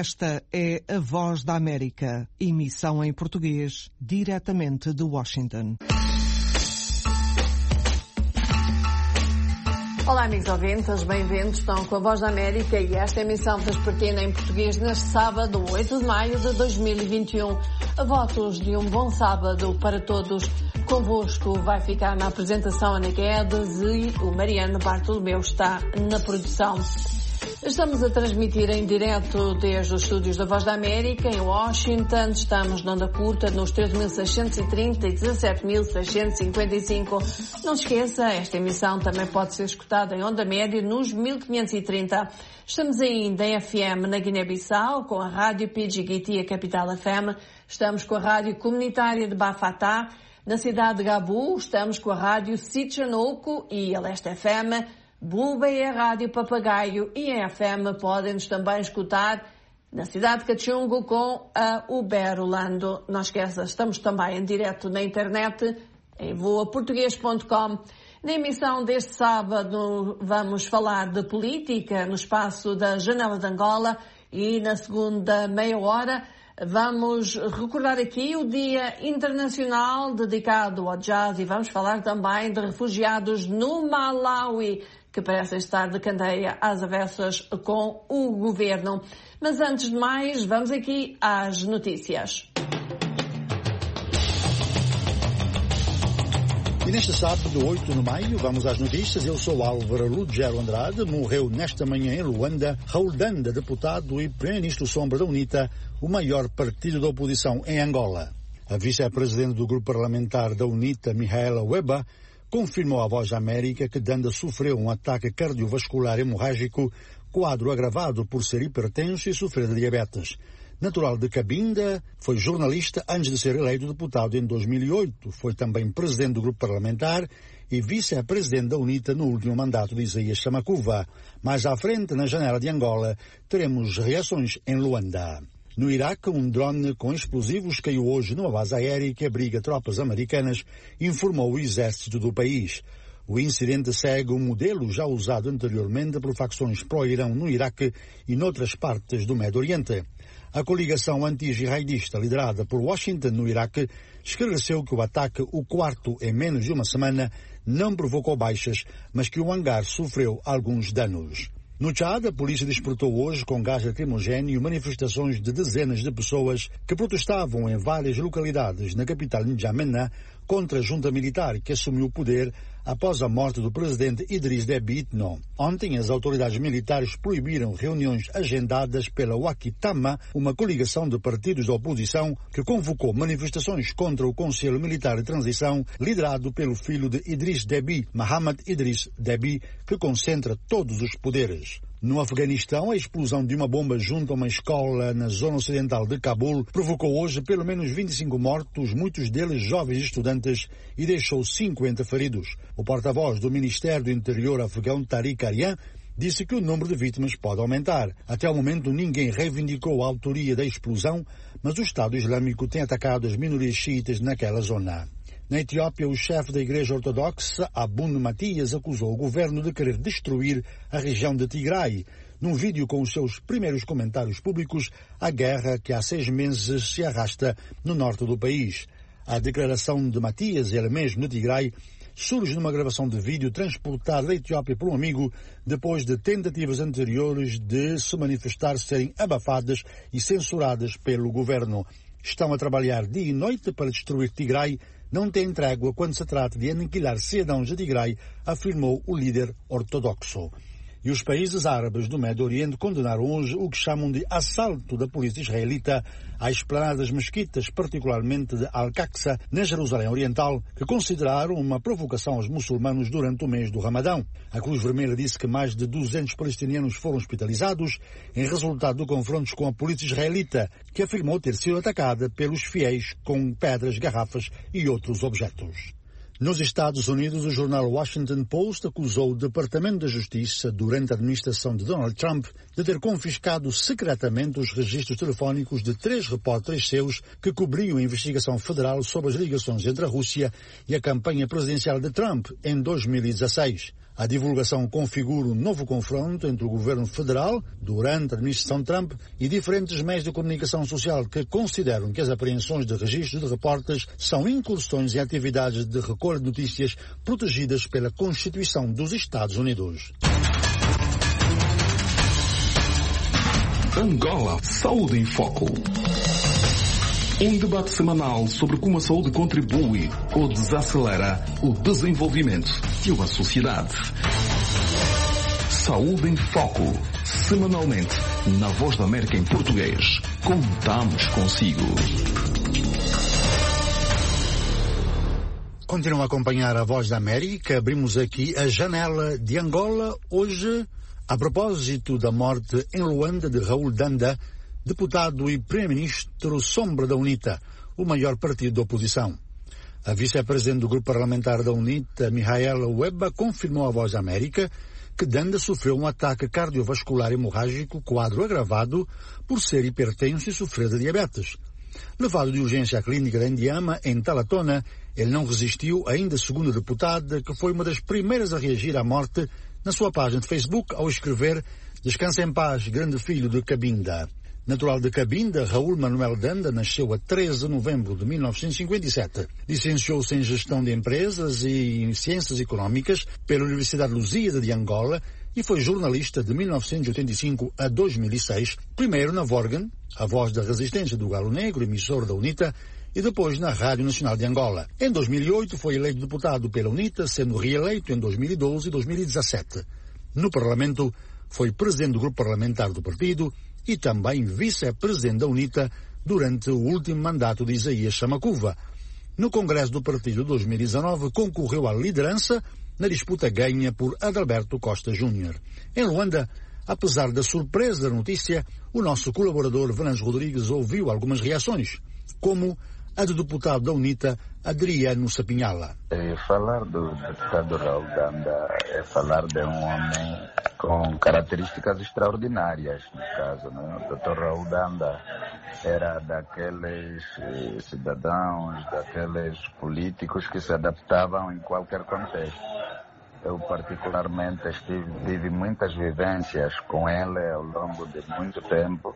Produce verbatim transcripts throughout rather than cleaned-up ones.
Esta é a Voz da América, emissão em português, diretamente de Washington. Olá, amigos ouvintes, bem-vindos. Estão com a Voz da América e esta emissão vespertina em português neste sábado, oito de maio de dois mil e vinte e um. A votos de um bom sábado para todos. Convosco vai ficar na apresentação Ana Guedes e o Mariano Bartolomeu está na produção. Estamos a transmitir em direto desde os estúdios da Voz da América, em Washington. Estamos na onda curta nos treze mil seiscentos e trinta e dezassete mil seiscentos e cinquenta e cinco. Não se esqueça, esta emissão também pode ser escutada em onda média nos mil quinhentos e trinta. Estamos ainda em F M na Guiné-Bissau, com a Rádio Pidgiguiti, a Capital F M. Estamos com a Rádio Comunitária de Bafatá. Na cidade de Gabu, estamos com a Rádio Sitchanouco e a Leste F M. Buba é a Rádio Papagaio e em F M podem-nos também escutar na cidade de Cachungo com a Uberolando. Não esqueça, estamos também em direto na internet em voa português ponto com. Na emissão deste sábado vamos falar de política no espaço da Janela de Angola e na segunda meia hora vamos recordar aqui o Dia Internacional dedicado ao jazz e vamos falar também de refugiados no Malawi, que parecem estar de candeia às avessas com o governo. Mas antes de mais, vamos aqui às notícias. E neste sábado, oito de maio, vamos às notícias. Eu sou Álvaro Lugero Andrade. Morreu nesta manhã em Luanda Raul Danda, deputado e primeiro-ministro sombra da UNITA, o maior partido da oposição em Angola. A vice-presidente do grupo parlamentar da UNITA, Mihaela Weba, confirmou à Voz da América que Danda sofreu um ataque cardiovascular hemorrágico, quadro agravado por ser hipertenso e sofrer de diabetes. Natural de Cabinda, foi jornalista antes de ser eleito deputado em dois mil e oito. Foi também presidente do grupo parlamentar e vice-presidente da UNITA no último mandato de Isaías Samakuva. Mais à frente, na janela de Angola, teremos reações em Luanda. No Iraque, um drone com explosivos caiu hoje numa base aérea que abriga tropas americanas, informou o exército do país. O incidente segue um modelo já usado anteriormente por facções pró-Irão no Iraque e noutras partes do Médio Oriente. A coligação anti-jihadista liderada por Washington no Iraque esclareceu que o ataque, o quarto em menos de uma semana, não provocou baixas, mas que o hangar sofreu alguns danos. No Tchad, a polícia despertou hoje com gás lacrimogéneo manifestações de dezenas de pessoas que protestavam em várias localidades na capital N'Djamena contra a junta militar que assumiu o poder após a morte do presidente Idriss Déby Itno. Ontem, as autoridades militares proibiram reuniões agendadas pela Wakitama, uma coligação de partidos da oposição que convocou manifestações contra o Conselho Militar de Transição, liderado pelo filho de Idriss Déby, Mohamed Idriss Déby, que concentra todos os poderes. No Afeganistão, a explosão de uma bomba junto a uma escola na zona ocidental de Cabul provocou hoje pelo menos vinte e cinco mortos, muitos deles jovens estudantes, e deixou cinquenta feridos. O porta-voz do Ministério do Interior afegão, Tariq Aryan, disse que o número de vítimas pode aumentar. Até o momento, ninguém reivindicou a autoria da explosão, mas o Estado Islâmico tem atacado as minorias xiitas naquela zona. Na Etiópia, o chefe da Igreja Ortodoxa, Abun Matias, acusou o governo de querer destruir a região de Tigray. Num vídeo com os seus primeiros comentários públicos, a guerra que há seis meses se arrasta no norte do país. A declaração de Matias, ele mesmo de Tigray, surge numa gravação de vídeo transportada da Etiópia por um amigo depois de tentativas anteriores de se manifestar serem abafadas e censuradas pelo governo. Estão a trabalhar dia e noite para destruir Tigray, não tem trégua quando se trata de aniquilar cidadãos de Tigray, afirmou o líder ortodoxo. E os países árabes do Médio Oriente condenaram hoje o que chamam de assalto da polícia israelita às esplanadas mesquitas, particularmente de Al-Aqsa, na Jerusalém Oriental, que consideraram uma provocação aos muçulmanos durante o mês do Ramadão. A Cruz Vermelha disse que mais de duzentos palestinianos foram hospitalizados em resultado de confrontos com a polícia israelita, que afirmou ter sido atacada pelos fiéis com pedras, garrafas e outros objetos. Nos Estados Unidos, o jornal Washington Post acusou o Departamento da Justiça, durante a administração de Donald Trump, de ter confiscado secretamente os registros telefónicos de três repórteres seus que cobriam a investigação federal sobre as ligações entre a Rússia e a campanha presidencial de Trump em dois mil e dezasseis. A divulgação configura um novo confronto entre o governo federal, durante a administração Trump, e diferentes meios de comunicação social que consideram que as apreensões de registros de repórteres são incursões em atividades de recolha de notícias protegidas pela Constituição dos Estados Unidos. Angola, Saúde em Foco. Um debate semanal sobre como a saúde contribui ou desacelera o desenvolvimento de uma sociedade. Saúde em Foco. Semanalmente, na Voz da América em português. Contamos consigo. Continuam a acompanhar a Voz da América. Abrimos aqui a janela de Angola. Hoje, a propósito da morte em Luanda de Raul Danda, deputado e primeiro-ministro sombra da UNITA, o maior partido da oposição. A vice-presidente do grupo parlamentar da UNITA, Mihaela Weba, confirmou à Voz da América que Danda sofreu um ataque cardiovascular hemorrágico, quadro agravado por ser hipertenso e sofrer de diabetes. Levado de urgência à clínica da Indiama, em Talatona, ele não resistiu, ainda segundo a deputada, que foi uma das primeiras a reagir à morte na sua página de Facebook ao escrever "Descansa em paz, grande filho de Cabinda". Natural de Cabinda, Raul Manuel Danda nasceu a treze de novembro de mil novecentos e cinquenta e sete. Licenciou-se em Gestão de Empresas e em Ciências Económicas pela Universidade Lusíada de Angola e foi jornalista de mil novecentos e oitenta e cinco a dois mil e seis, primeiro na Vorgan, a voz da resistência do Galo Negro, emissora da UNITA, e depois na Rádio Nacional de Angola. Em dois mil e oito foi eleito deputado pela UNITA, sendo reeleito em dois mil e doze e dois mil e dezassete. No Parlamento, foi presidente do grupo parlamentar do partido e também vice-presidente da UNITA durante o último mandato de Isaías Chamacuva. No Congresso do Partido de dois mil e dezanove, concorreu à liderança na disputa ganha por Adalberto Costa Júnior. Em Luanda, apesar da surpresa da notícia, o nosso colaborador Venâncio Rodrigues ouviu algumas reações, como a do deputado da UNITA, Adriano Sapinhala. É, falar do deputado Raul Danda é falar de um homem com características extraordinárias, no caso, né? O doutor Raul Danda era daqueles eh, cidadãos, daqueles políticos que se adaptavam em qualquer contexto. Eu particularmente estive, tive muitas vivências com ele ao longo de muito tempo.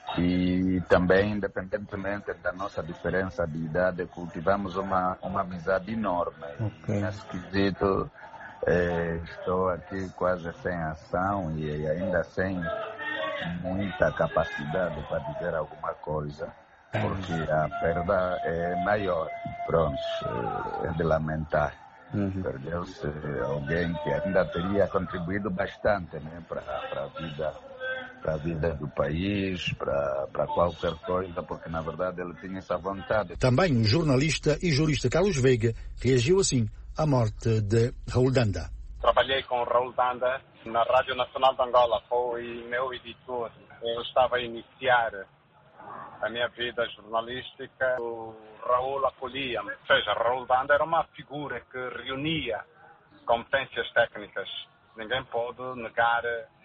E também, independentemente da nossa diferença de idade, cultivamos uma, uma amizade enorme. Okay. Nesse quesito, eh, estou aqui quase sem ação e ainda sem muita capacidade para dizer alguma coisa, porque a perda é maior. Pronto, é de lamentar. Uhum. Perdeu-se alguém que ainda teria contribuído bastante, né, para a vida para a vida do país, para qualquer coisa, porque na verdade ele tinha essa vontade. Também o jornalista e jurista Carlos Veiga reagiu assim à morte de Raul Danda. Trabalhei com Raul Danda na Rádio Nacional de Angola, foi meu editor. Eu estava a iniciar a minha vida jornalística, o Raul acolhia-me. Ou seja, Raul Danda era uma figura que reunia competências técnicas. Ninguém pode negar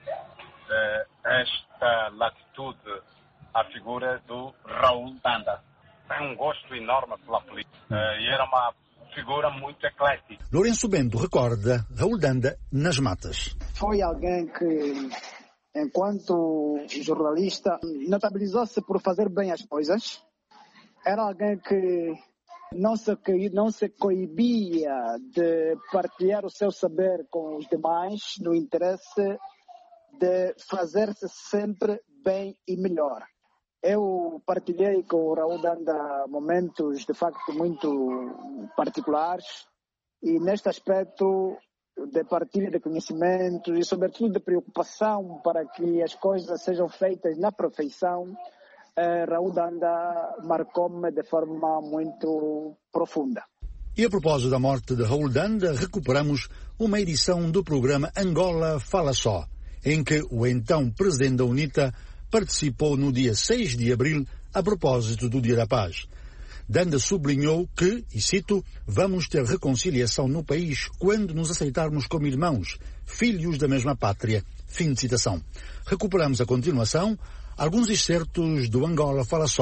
esta latitude à figura do Raul Danda. Tem um gosto enorme pela política e era uma figura muito eclética. Lourenço Bento recorda Raul Danda nas matas. Foi alguém que, enquanto jornalista, notabilizou-se por fazer bem as coisas. Era alguém que não se, não se coibia de partilhar o seu saber com os demais no interesse de fazer-se sempre bem e melhor. Eu partilhei com o Raul Danda momentos de facto muito particulares e neste aspecto de partilha de conhecimentos e sobretudo de preocupação para que as coisas sejam feitas na perfeição, eh, Raul Danda marcou-me de forma muito profunda. E a propósito da morte de Raul Danda, recuperamos uma edição do programa Angola Fala Só, em que o então presidente da UNITA participou no dia seis de abril a propósito do Dia da Paz. Danda sublinhou que, e cito, vamos ter reconciliação no país quando nos aceitarmos como irmãos, filhos da mesma pátria. Fim de citação. Recuperamos a continuação alguns excertos do Angola Fala Só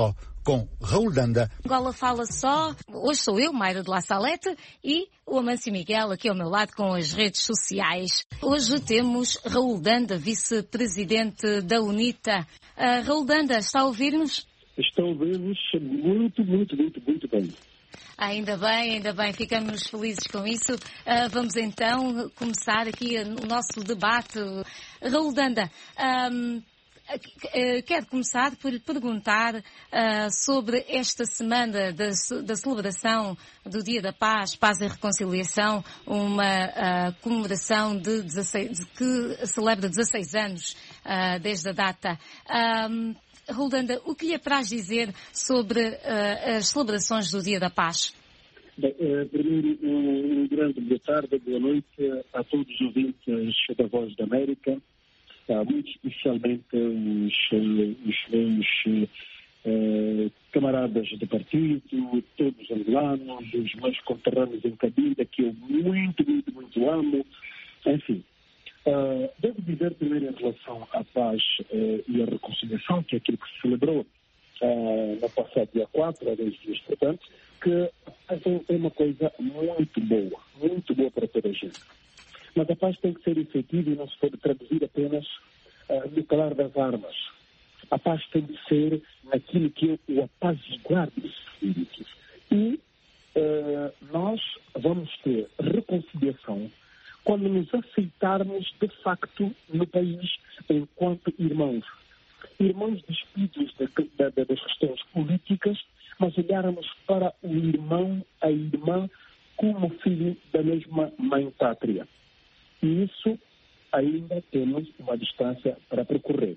com Raul Danda. Angola fala só. Hoje sou eu, Mayra de La Salete, e o Amâncio Miguel aqui ao meu lado com as redes sociais. Hoje temos Raul Danda, vice-presidente da UNITA. Uh, Raul Danda, está a ouvir-nos? Estou a ouvir-nos muito, muito, muito, muito bem. Ainda bem, ainda bem, ficamos felizes com isso. Uh, vamos então começar aqui o nosso debate. Raul Danda, um, quero começar por lhe perguntar uh, sobre esta semana da, da celebração do Dia da Paz, Paz e Reconciliação, uma uh, comemoração de dezasseis, de que celebra dezasseis anos uh, desde a data. Um, Raul Danda, o que lhe apraz dizer sobre uh, as celebrações do Dia da Paz? Bem, uh, primeiro, um, um grande boa tarde, boa noite a todos os ouvintes da Voz da América, uh, muito especialmente os, os meus uh, camaradas de partido, todos os angolanos, os meus conterrâneos em Cabinda, que eu muito, muito, muito amo, enfim. Uh, devo dizer primeiro em relação à paz uh, e à reconciliação, que é aquilo que se celebrou uh, no passado dia quatro, há dois dias, portanto, que é uma coisa muito boa, muito boa para toda a gente. Mas a paz tem que ser efetiva e não se pode traduzir apenas uh, no calar das armas. A paz tem que ser naquilo que é o apaziguar dos espíritos. E uh, nós vamos ter reconciliação quando nos aceitarmos, de facto, no país enquanto irmãos. Irmãos despidos de, de, de, das questões políticas, mas olharmos para o irmão, a irmã, como filho da mesma mãe pátria. E isso ainda temos uma distância para percorrer.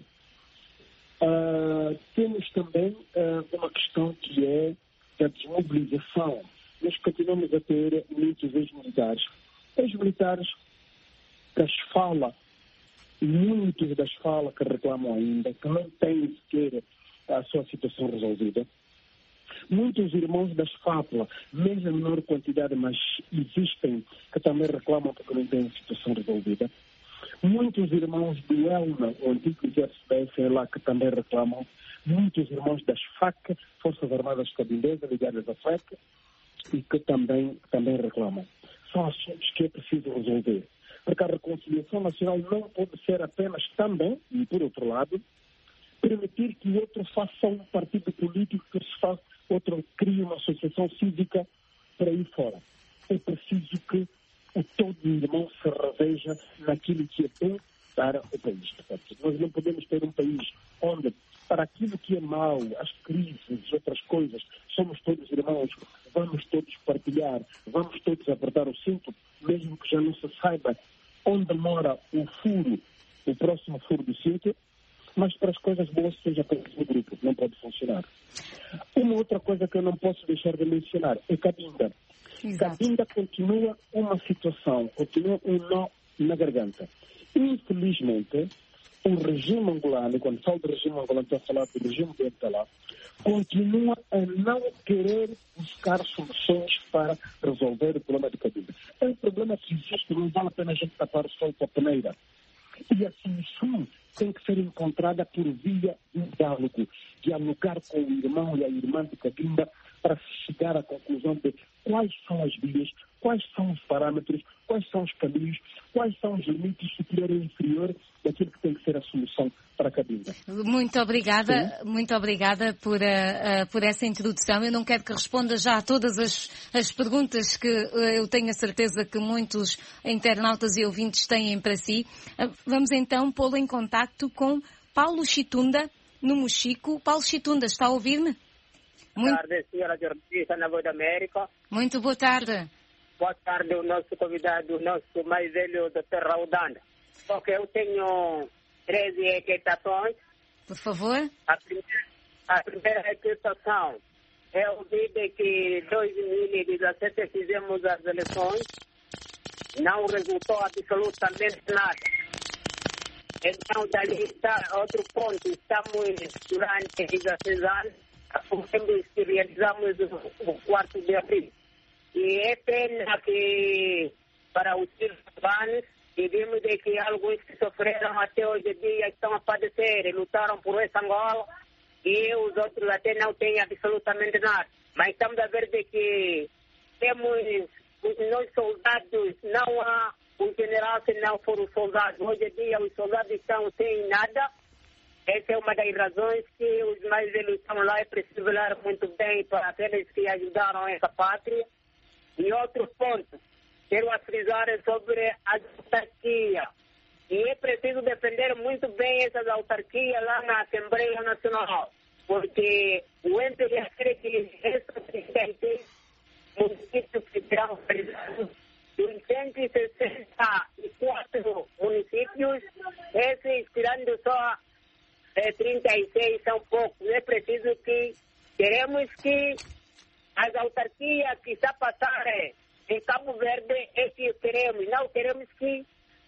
Uh, temos também uh, uma questão que é da desmobilização. Nós continuamos a ter muitos ex-militares. Ex-militares das falas, muitos das falas que reclamam ainda, que não têm sequer a sua situação resolvida. Muitos irmãos das FAPLA, mesmo em menor quantidade, mas existem, que também reclamam porque não têm a situação resolvida. Muitos irmãos do ELNA, o antigo exército da F L A, que também reclamam. Muitos irmãos das FAC, Forças Armadas Cabindesas, ligadas à FAC, e que também, também reclamam. São assuntos que é preciso resolver. Porque a reconciliação nacional não pode ser apenas também, e por outro lado, permitir que o outro faça um partido político, que se faça, outro crie uma associação cívica para ir fora. É preciso que o todo irmão se reveja naquilo que é bom para o país. Portanto, nós não podemos ter um país onde, para aquilo que é mau, as crises, outras coisas, somos todos irmãos, vamos todos partilhar, vamos todos apertar o cinto, mesmo que já não se saiba onde mora o furo, o próximo furo do cinto, mas para as coisas boas seja para o grupo, não pode funcionar. Uma outra coisa que eu não posso deixar de mencionar é Cabinda. Exato. Cabinda continua uma situação, continua um nó na garganta. Infelizmente, o regime angolano, quando falo do regime angolano, estou a falar do regime de lá, continua a não querer buscar soluções para resolver o problema de Cabinda. É um problema que existe, não vale a pena a gente tapar o sol com a peneira. E a solução tem que ser encontrada por via do diálogo, dialogar com o irmão e a irmã de Cabinda para chegar à conclusão de quais são as vias, quais são os parâmetros, quais são os caminhos, quais são os limites superior e inferior daquilo que tem que ser a solução para a Cabinda. Muito obrigada, Sim. muito obrigada por, uh, uh, por essa introdução. Eu não quero que responda já a todas as, as perguntas que uh, eu tenho a certeza que muitos internautas e ouvintes têm para si. Uh, vamos então pô-lo em contacto com Paulo Chitunda, no Mochico. Paulo Chitunda, está a ouvir-me? Boa Muito... tarde, senhora jornalista na Voz da América. Muito boa tarde. Boa tarde, o nosso convidado, o nosso mais velho, doutor Raul Danda. Porque eu tenho treze equitações. Por favor. A primeira, a primeira equitação é o dia que em dois mil e dezessete fizemos as eleições. Não resultou absolutamente nada. Então, dali está outro ponto. Estamos durante dezesseis anos. Que realizamos o quarto de abril. E é pena que para os urbanos, vimos de que alguns que sofreram até hoje em dia estão a padecer, lutaram por essa Angola e os outros até não têm absolutamente nada. Mas estamos a ver de que temos, nós soldados, não há um general se não for os soldados. Hoje em dia os soldados estão sem nada. Essa é uma das razões que os mais velhos estão lá. É preciso velar muito bem para aqueles que ajudaram essa pátria. E outro ponto, quero frisar sobre a autarquia. E é preciso defender muito bem essas autarquias lá na Assembleia Nacional. Porque o ente de aquele que esses trinta e seis municípios que serão realizados, dos cento e sessenta e quatro municípios, esses tirando só é, trinta e seis são poucos. É preciso que queremos que as autarquias que está passando em Cabo Verde é que queremos. Não queremos que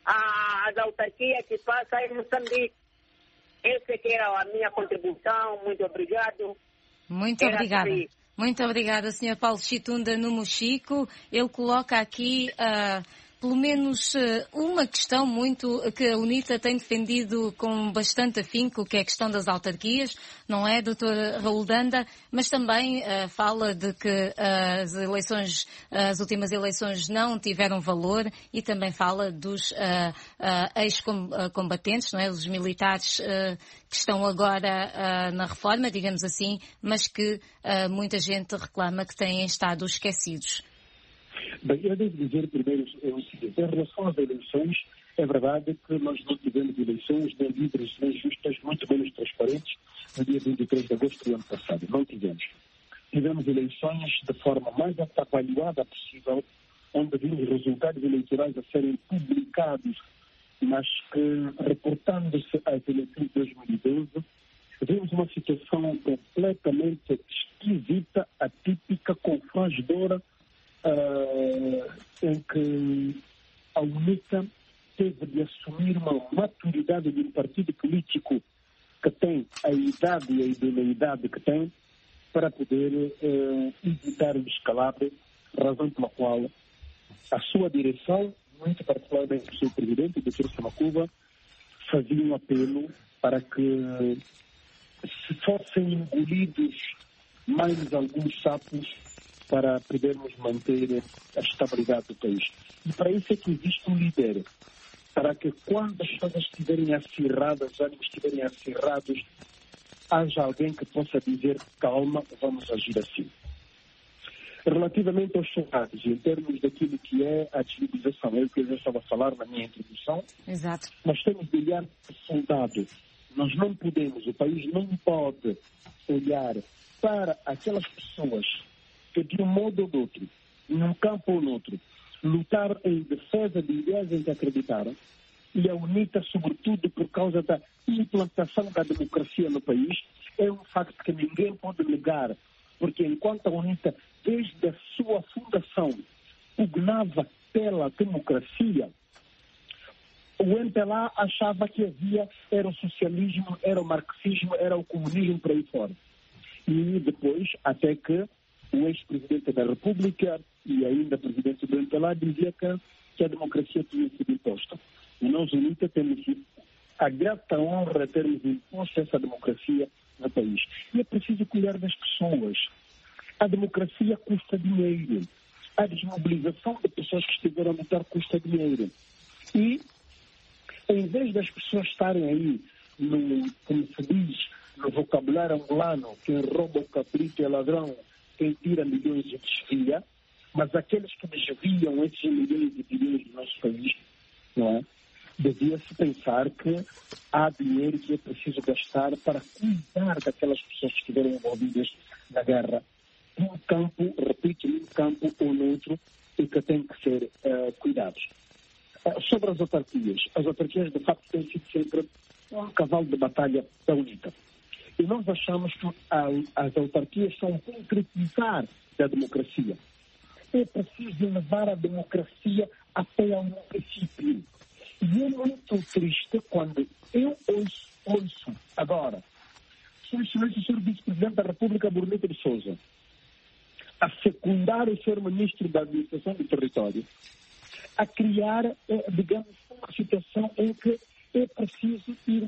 as autarquias que passam em Moçambique. Essa que era a minha contribuição. Muito obrigado. Muito era obrigada. Assim. Muito obrigada, senhor Paulo Chitunda no Mochico. Ele coloca aqui uh, pelo menos uh, uma questão muito que a UNITA tem defendido com bastante afinco, que é a questão das autarquias, não é, doutor Raul Danda? Mas também uh, fala de que uh, as eleições, uh, as últimas eleições não tiveram valor e também fala dos uh, uh, ex-combatentes, não é, os militares uh, que estão agora uh, na reforma, digamos assim, mas que uh, muita gente reclama que têm estado esquecidos. Bem, eu devo dizer primeiro o seguinte, em relação às eleições, é verdade que nós não tivemos eleições nem livres, nem justas, muito menos transparentes, no dia vinte e três de agosto do ano passado. Não tivemos. Tivemos eleições de forma mais atabalhoada possível, onde vimos resultados eleitorais a serem publicados, mas que, reportando-se às eleições de dois mil e doze, vimos uma situação completamente esquisita, atípica, confrangedora, Uh, em que a UNITA teve de assumir uma maturidade de um partido político que tem a idade e a idoneidade que tem para poder uh, evitar o descalabro, razão pela qual a sua direção, muito particularmente o seu presidente, o doutor Samacuba, fazia um apelo para que se fossem engolidos mais alguns sapos para podermos manter a estabilidade do país. E para isso é que existe um líder, para que quando as coisas estiverem acirradas, os ânimos estiverem acirrados, haja alguém que possa dizer, calma, vamos agir assim. Relativamente aos soldados, em termos daquilo que é a desmobilização, é o que eu já estava a falar na minha introdução. Exato. Nós temos de olhar para o soldado. Nós não podemos, o país não pode olhar para aquelas pessoas que de um modo ou de outro, num campo ou no outro, lutar em defesa de ideias em que acreditaram, e a UNITA, sobretudo por causa da implantação da democracia no país, é um facto que ninguém pode negar, porque enquanto a UNITA, desde a sua fundação, pugnava pela democracia, o M P L A achava que havia, era o socialismo, era o marxismo, era o comunismo por aí fora. E depois, até que o ex-presidente da República e ainda presidente do M P L A dizia que, que a democracia tinha sido imposta. E nós, UNITA, temos a grata honra de termos imposto essa democracia no país. E é preciso cuidar das pessoas. A democracia custa dinheiro. A desmobilização de pessoas que estiveram a lutar custa dinheiro. E, em vez das pessoas estarem aí, no, como se diz, no vocabulário angolano, quem rouba o cabrito é ladrão, quem tira milhões e desvia, mas aqueles que desviam esses milhões e bilhões do nosso país, não é? Devia-se pensar que há dinheiro que é preciso gastar para cuidar daquelas pessoas que estiveram envolvidas na guerra, num campo, repito, num campo ou no outro, e que têm que ser uh, cuidados. Uh, sobre as autarquias, as autarquias de facto têm sido sempre um cavalo de batalha da UNITA. E nós achamos que a, as autarquias são um concretizar da democracia. É preciso levar a democracia até ao município. E é muito triste quando eu ouço, ouço agora, Sua Excelência, o senhor Vice-Presidente da República, Bonito de Sousa, a secundar o senhor Ministro da Administração do Território, a criar, digamos, uma situação em que é preciso irmos para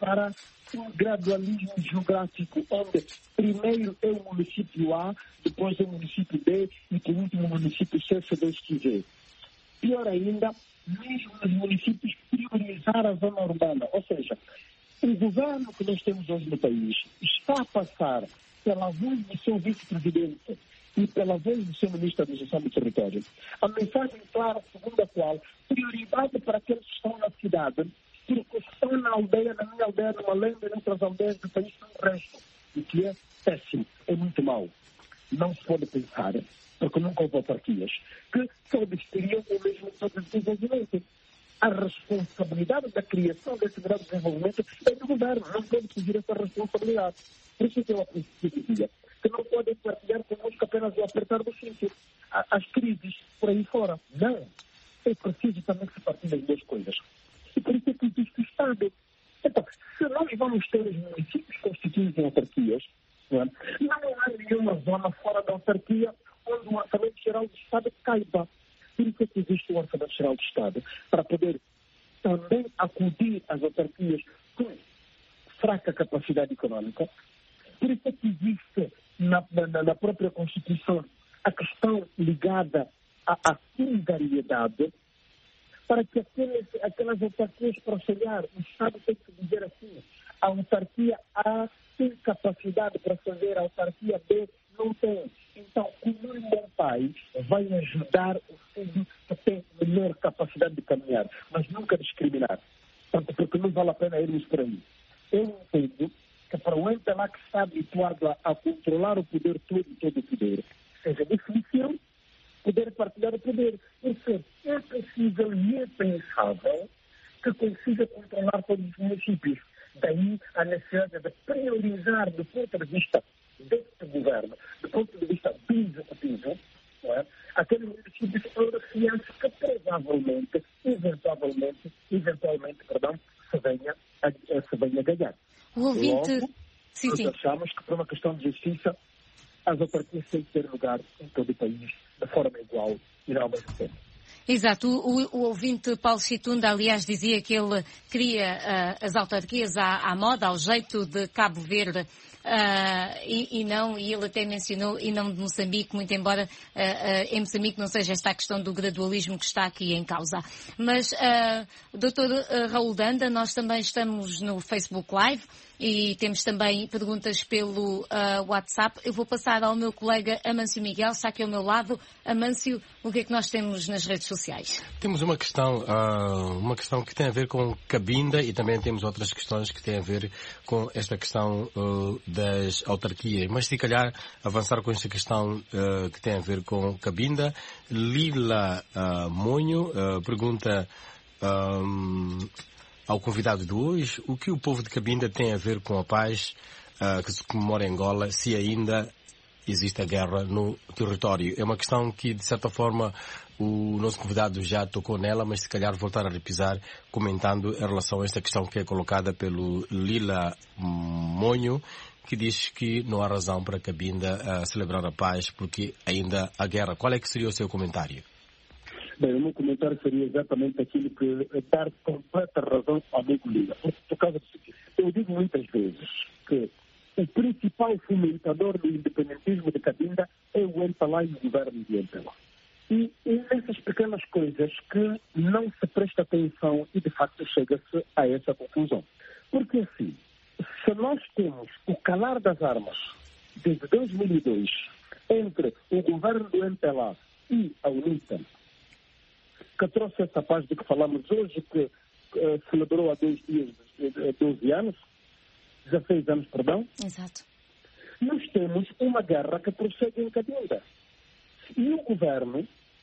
para um gradualismo geográfico, onde primeiro é o município A, depois é o município B e por último o município C, se Deus quiser. Pior ainda, mesmo nos municípios, priorizar a zona urbana. Ou seja, o governo que nós temos hoje no país está a passar pela voz do seu vice-presidente e pela voz do seu ministro da Administração do Território a mensagem clara segundo a qual prioridade para aqueles que estão na cidade, porque estão na aldeia, na minha aldeia, numa lenda e noutras aldeias do país são o resto, o que é péssimo, é muito mau. Não se pode pensar, porque nunca houve autarquias, que todos teriam o mesmo grau de desenvolvimento. A responsabilidade da criação desse grau de desenvolvimento é do governo, não pode fugir essa responsabilidade. Por isso que eu dizia que não podem partilhar connosco apenas o apertar do cinto, as crises por aí fora. Não. É preciso também que se partilhem duas coisas. E por isso é que existe o Estado. Então, se nós vamos ter os municípios constituídos em autarquias, não, é? não há nenhuma zona fora da autarquia onde o Orçamento Geral do Estado caiba. Por isso é que existe o Orçamento Geral do Estado, para poder também acudir às autarquias com fraca capacidade econômica. Por isso é que existe na, na, na própria Constituição a questão ligada à, à solidariedade, para que aqueles, aquelas autarquias prosseguir. O Estado tem que dizer assim, a autarquia A tem capacidade para fazer, a autarquia B não tem. Então, como um bom pai vai ajudar o filho que tem melhor capacidade de caminhar, mas nunca discriminar. Portanto, porque não vale a pena irmos por aí. Eu entendo que para o ente lá que está habituado a, a controlar o poder todo e todo o poder, seja difícil poder partilhar o poder. Isso é possível e é pensável que consiga controlar todos os municípios. Daí a necessidade de priorizar do ponto de vista deste governo, do ponto de vista do executivo, é? Aqueles municípios onde que provavelmente, eventualmente, eventualmente, perdão, se venha a, se venha a ganhar. O ouvinte... Logo, sim, nós sim. achamos que por uma questão de justiça, as autarquias têm que ter lugar em todo o país, de forma igual e ao mesmo tempo. Exato. O, o, o ouvinte Paulo Chitunda, aliás, dizia que ele queria uh, as autarquias à, à moda, ao jeito de Cabo Verde, uh, e, e não, e ele até mencionou, e não de Moçambique, muito embora uh, uh, em Moçambique não seja esta a questão do gradualismo que está aqui em causa. Mas, uh, doutor uh, Raul Danda, nós também estamos no Facebook Live, e temos também perguntas pelo uh, WhatsApp. Eu vou passar ao meu colega Amâncio Miguel, está aqui ao meu lado. Amâncio, o que é que nós temos nas redes sociais? Temos uma questão, uh, uma questão que tem a ver com Cabinda e também temos outras questões que têm a ver com esta questão uh, das autarquias. Mas se calhar avançar com esta questão uh, que tem a ver com Cabinda, Lila uh, Monho uh, pergunta... Um, ao convidado de hoje, o que o povo de Cabinda tem a ver com a paz uh, que se comemora em Angola, se ainda existe a guerra no território? É uma questão que, de certa forma, o nosso convidado já tocou nela, mas se calhar voltar a repisar, comentando em relação a esta questão que é colocada pelo Lila Monho, que diz que não há razão para Cabinda uh, celebrar a paz, porque ainda há guerra. Qual é que seria o seu comentário? Bem, o meu comentário seria exatamente aquilo que dar completa razão ao amigo Lila. Por, por causa disso, eu digo muitas vezes que o principal fomentador do independentismo de Cabinda é o M P L A e o governo de M P L A. E, e nessas pequenas coisas que não se presta atenção e de facto chega-se a essa conclusão. Porque assim, se nós temos o calar das armas desde dois mil e dois entre o governo do M P L A e a UNITA, que trouxe essa paz de que falamos hoje, que uh, celebrou há dois dias, doze anos, dezesseis anos, perdão. Exato. Nós temos uma guerra que prossegue em Cabinda. E o governo,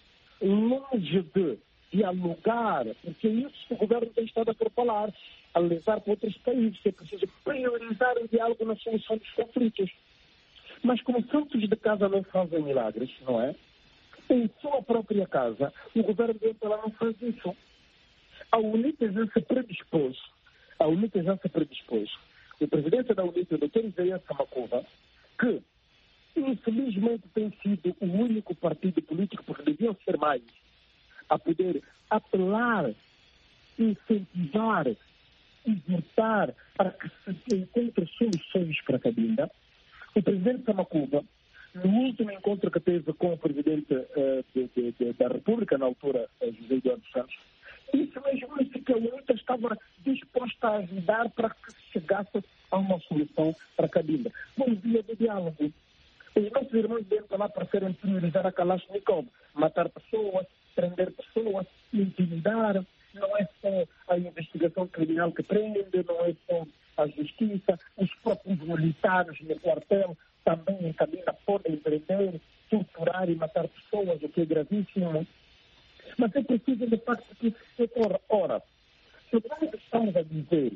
longe de dialogar, porque é isso que o governo tem estado a propalar, a levar para outros países, é preciso priorizar o diálogo na solução dos conflitos. Mas como santos de casa não fazem milagres, não é? Em sua própria casa, o governo de M P L A não faz isso. A UNITA já se predispôs, a UNITA já se predispôs, o presidente da UNITA, o doutor Isaías Samacuva, que infelizmente tem sido o único partido político, porque deviam ser mais, a poder apelar, incentivar exortar para que se encontre soluções para a Cabinda. O presidente Samakuba, no último encontro que teve com o presidente uh, de, de, de, da República, na altura, uh, José Eduardo Santos, disse mesmo que a UNITA estava disposta a ajudar para que se chegasse a uma solução para a Cabinda. Por via do diálogo. Os nossos irmãos dentro lá preferem priorizar a Kalashnikov, matar pessoas, prender pessoas, intimidar. Não é só a investigação criminal que prende, não é só a justiça, os próprios militares no quartel também em Cabinda podem prender, torturar e matar pessoas, o que é gravíssimo. Mas é preciso, de facto, que se ocorra. Ora, se nós estamos a dizer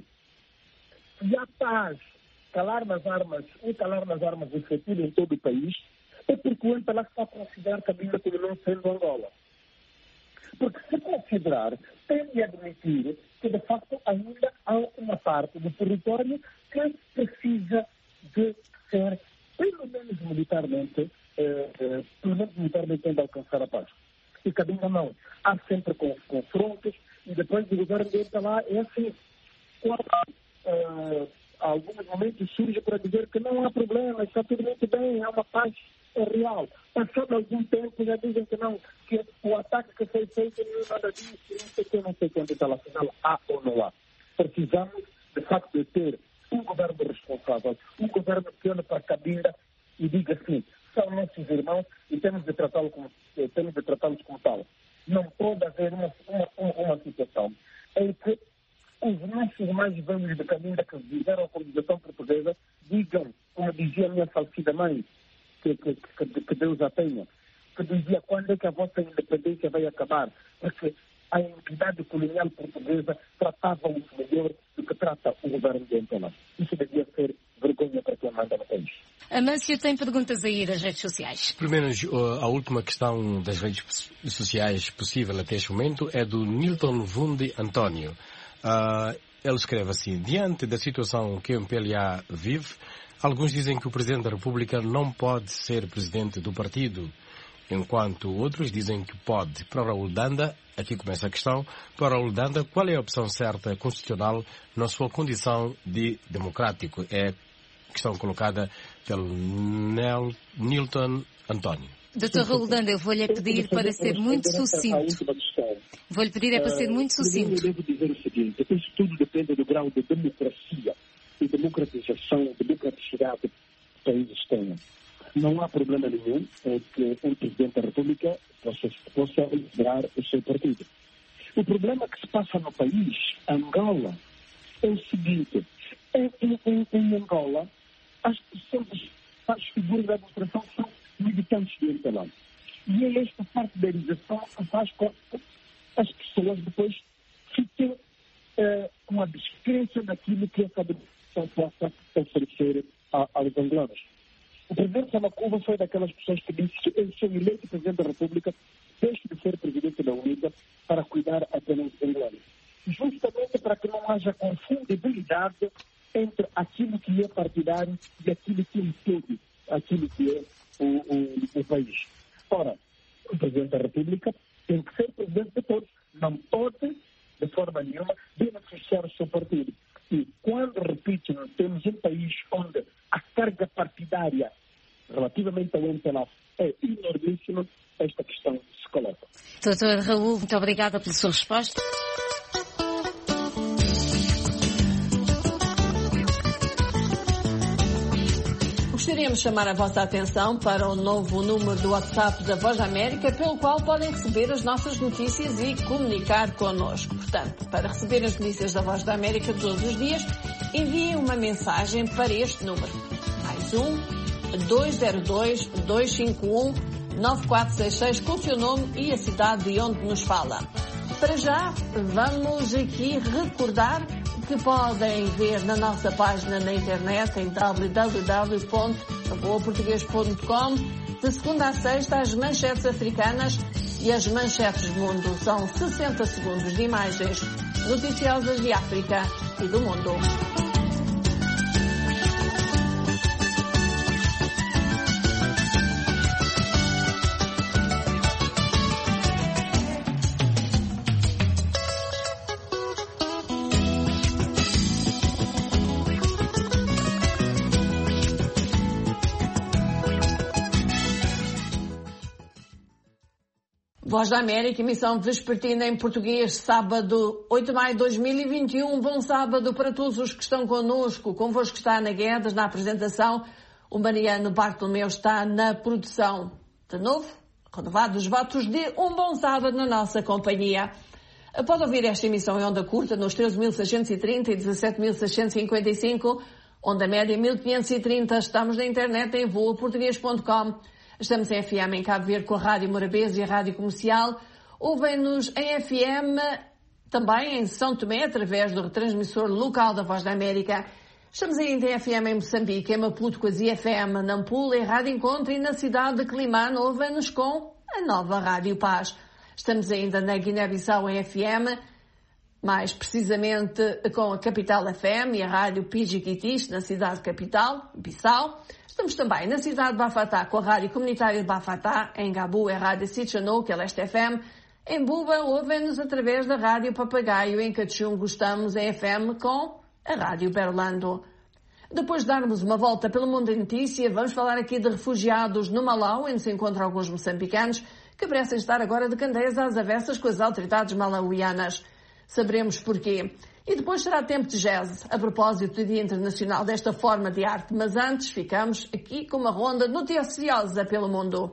que há paz, calar nas armas, um calar nas armas efetivo em todo o país, é porque o Enta lá está a considerar Cabinda como não sendo Angola. Porque se considerar, tem de admitir que, de facto, ainda há uma parte do território que precisa de ser, pelo menos militarmente, eh, eh, pelo menos militarmente tem de alcançar a paz. E Cabinda não. Há sempre confrontos e depois do governo dele lá é assim. Quando uh, alguns momentos surge para dizer que não há problema, está tudo muito bem, há uma paz real. Passado algum tempo já dizem que não, que o ataque que foi feito não é nada disso, não sei o que, não sei quanto está lá, afinal há ou não há. Precisamos, de facto, de ter um governo responsável, um governo que olha para a Cabinda e diga assim, são nossos irmãos e temos de tratá-los como, temos de tratá-los como tal. Não pode haver uma, uma, uma situação em que os nossos mais velhos de Cabinda que viveram a colonização portuguesa digam, como dizia a minha falecida mãe, que, que, que, que Deus a tenha, que dizia quando é que a vossa independência vai acabar, porque a entidade colonial portuguesa tratava-os melhor do que trata o governo de Angola. Isso devia ser vergonha para quem manda no país. Amâncio tem perguntas aí das redes sociais. Primeiro, a última questão das redes sociais possível até este momento é do Nilton Vundi António. Uh, ele escreve assim, diante da situação que o M P L A vive, alguns dizem que o Presidente da República não pode ser Presidente do partido, enquanto outros dizem que pode. Para Raul Danda, aqui começa a questão, para Raul Danda, qual é a opção certa constitucional na sua condição de democrático? É a questão colocada pelo Nel, Nilton António. doutor Raul Danda, eu vou-lhe pedir para ser muito sucinto. Vou-lhe pedir é para ser muito sucinto. Eu devo dizer o seguinte, isso tudo depende do grau de democracia e democratização, democraticidade que os países tenham. Não há problema nenhum é que um Presidente da República possa, possa liderar o seu partido. O problema que se passa no país, Angola, é o seguinte, em, em, em Angola, as pessoas, as figuras da administração são militantes do M P L A. E é esta partidarização que faz com que as pessoas depois fiquem uh, com a descrença daquilo que essa administração possa oferecer a, aos angolanos. O presidente Samakuba foi daquelas pessoas que disse que eu sou eleito presidente da República, deixo de ser presidente da UNITA para cuidar apenas dos angolanos. Justamente para que não haja confundibilidade entre aquilo que é partidário e aquilo que impede aquilo que é o, o, o país. Ora, o Presidente da República tem que ser Presidente de todos. Não pode, de forma nenhuma, beneficiar o seu partido. E quando, repito, temos um país onde a carga partidária relativamente ao M P L A é enormíssima, esta questão se coloca. doutor Raul, muito obrigada pela sua resposta. Gostaríamos de chamar a vossa atenção para o novo número do WhatsApp da Voz da América, pelo qual podem receber as nossas notícias e comunicar connosco. Portanto, para receber as notícias da Voz da América todos os dias, enviem uma mensagem para este número. Mais um, dois zero dois, dois cinco um, nove quatro seis seis, com o seu nome e a cidade de onde nos fala. Para já, vamos aqui recordar que podem ver na nossa página na internet em w w w ponto boa português ponto com de segunda a sexta as manchetes africanas e as manchetes do mundo. São sessenta segundos de imagens noticiosas de África e do mundo. Voz da América, emissão vespertina em português, sábado, oito de maio de dois mil e vinte e um. Bom sábado para todos os que estão connosco. Convosco está a Ana Guedes na apresentação. O Mariano Bartolomeu está na produção. De novo, renovados votos de um bom sábado na nossa companhia. Pode ouvir esta emissão em onda curta nos treze mil seiscentos e trinta e dezassete mil seiscentos e cinquenta e cinco, onda média mil quinhentos e trinta. Estamos na internet em voa português ponto com. Estamos em F M em Cabo Verde com a Rádio Morabeza e a Rádio Comercial. Ouvem-nos em F M também em São Tomé, através do retransmissor local da Voz da América. Estamos ainda em F M em Moçambique, em Maputo com a Z F M, Nampula e Rádio Encontro, e na cidade de Quelimane ouvem-nos com a nova Rádio Paz. Estamos ainda na Guiné-Bissau em F M, mais precisamente com a Capital F M e a Rádio Pijiquitis, na cidade capital, Bissau. Estamos também na cidade de Bafatá com a Rádio Comunitária de Bafatá, em Gabu é a Rádio Sitchanou, que é Leste F M. Em Buba ouvem-nos através da Rádio Papagaio, em Cachungo estamos em F M com a Rádio Berlando. Depois de darmos uma volta pelo mundo da notícia, vamos falar aqui de refugiados no Malau, onde se encontram alguns moçambicanos que parecem estar agora de candeias às avessas com as autoridades malauianas. Saberemos porquê. E depois será tempo de jazz, a propósito do Dia Internacional desta forma de arte. Mas antes, ficamos aqui com uma ronda noticiosa pelo mundo.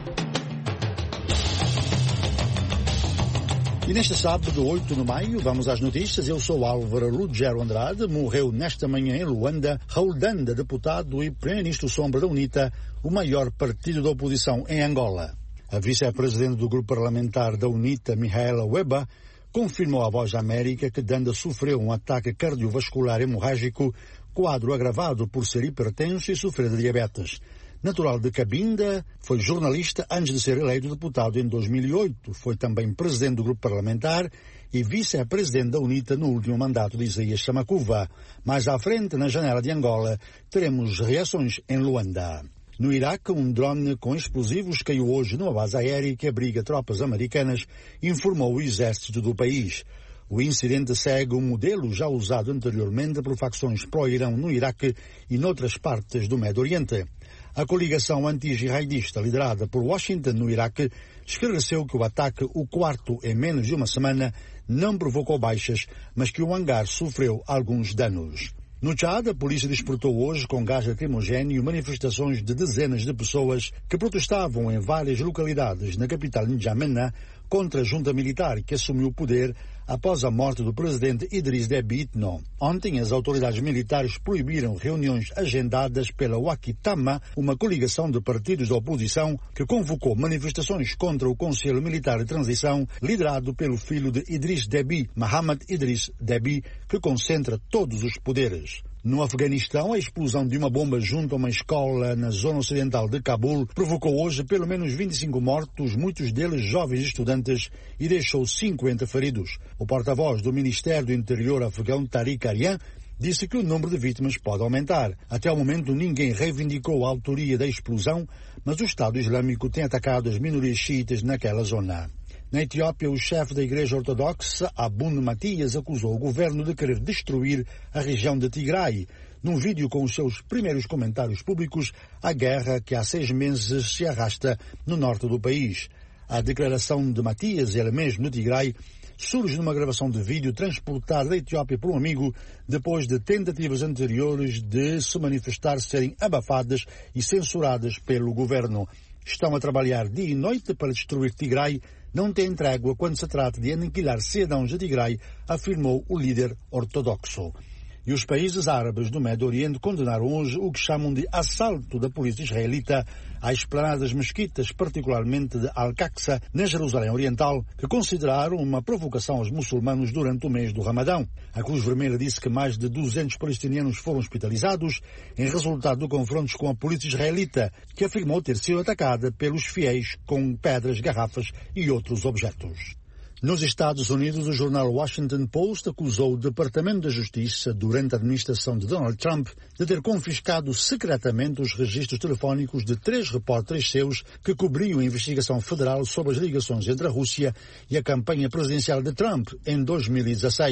E neste sábado, oito de maio, vamos às notícias. Eu sou Álvaro Lugero Andrade. Morreu nesta manhã em Luanda Raul Danda, deputado e primeiro-ministro sombra da UNITA, o maior partido da oposição em Angola. A vice-presidente do grupo parlamentar da UNITA, Mihaela Weba, confirmou à Voz da América que Danda sofreu um ataque cardiovascular hemorrágico, quadro agravado por ser hipertenso e sofrer de diabetes. Natural de Cabinda, foi jornalista antes de ser eleito deputado em dois mil e oito. Foi também presidente do grupo parlamentar e vice-presidente da UNITA no último mandato de Isaías Samakuva. Mais à frente, na janela de Angola, teremos reações em Luanda. No Iraque, um drone com explosivos caiu hoje numa base aérea que abriga tropas americanas, informou o exército do país. O incidente segue um modelo já usado anteriormente por facções pró-Irão no Iraque e noutras partes do Médio Oriente. A coligação anti-jihadista liderada por Washington no Iraque esclareceu que o ataque, o quarto em menos de uma semana, não provocou baixas, mas que o hangar sofreu alguns danos. No Tchad, a polícia despertou hoje com gás lacrimogéneo manifestações de dezenas de pessoas que protestavam em várias localidades na capital N'Djamena contra a junta militar que assumiu o poder após a morte do presidente Idriss Déby Itno. Ontem, as autoridades militares proibiram reuniões agendadas pela Wakitama, uma coligação de partidos da oposição que convocou manifestações contra o Conselho Militar de Transição, liderado pelo filho de Idriss Déby, Mohamed Idriss Déby, que concentra todos os poderes. No Afeganistão, a explosão de uma bomba junto a uma escola na zona ocidental de Cabul provocou hoje pelo menos vinte e cinco mortos, muitos deles jovens estudantes, e deixou cinquenta feridos. O porta-voz do Ministério do Interior afegão, Tariq Aryan, disse que o número de vítimas pode aumentar. Até o momento, ninguém reivindicou a autoria da explosão, mas o Estado Islâmico tem atacado as minorias xiitas naquela zona. Na Etiópia, o chefe da Igreja Ortodoxa, Abun Matias, acusou o governo de querer destruir a região de Tigray. Num vídeo com os seus primeiros comentários públicos, a guerra que há seis meses se arrasta no norte do país. A declaração de Matias, ele mesmo no Tigray, surge numa gravação de vídeo transportada da Etiópia por um amigo depois de tentativas anteriores de se manifestar serem abafadas e censuradas pelo governo. Estão a trabalhar dia e noite para destruir Tigray, não tem trégua quando se trata de aniquilar cidadãos de Tigray, afirmou o líder ortodoxo. E os países árabes do Médio Oriente condenaram hoje o que chamam de assalto da polícia israelita à esplanada das mesquitas, particularmente de Al-Aqsa, na Jerusalém Oriental, que consideraram uma provocação aos muçulmanos durante o mês do Ramadão. A Cruz Vermelha disse que mais de duzentos palestinianos foram hospitalizados em resultado de confrontos com a polícia israelita, que afirmou ter sido atacada pelos fiéis com pedras, garrafas e outros objetos. Nos Estados Unidos, o jornal Washington Post acusou o Departamento da Justiça, durante a administração de Donald Trump, de ter confiscado secretamente os registros telefónicos de três repórteres seus que cobriam a investigação federal sobre as ligações entre a Rússia e a campanha presidencial de Trump em dois mil e dezasseis.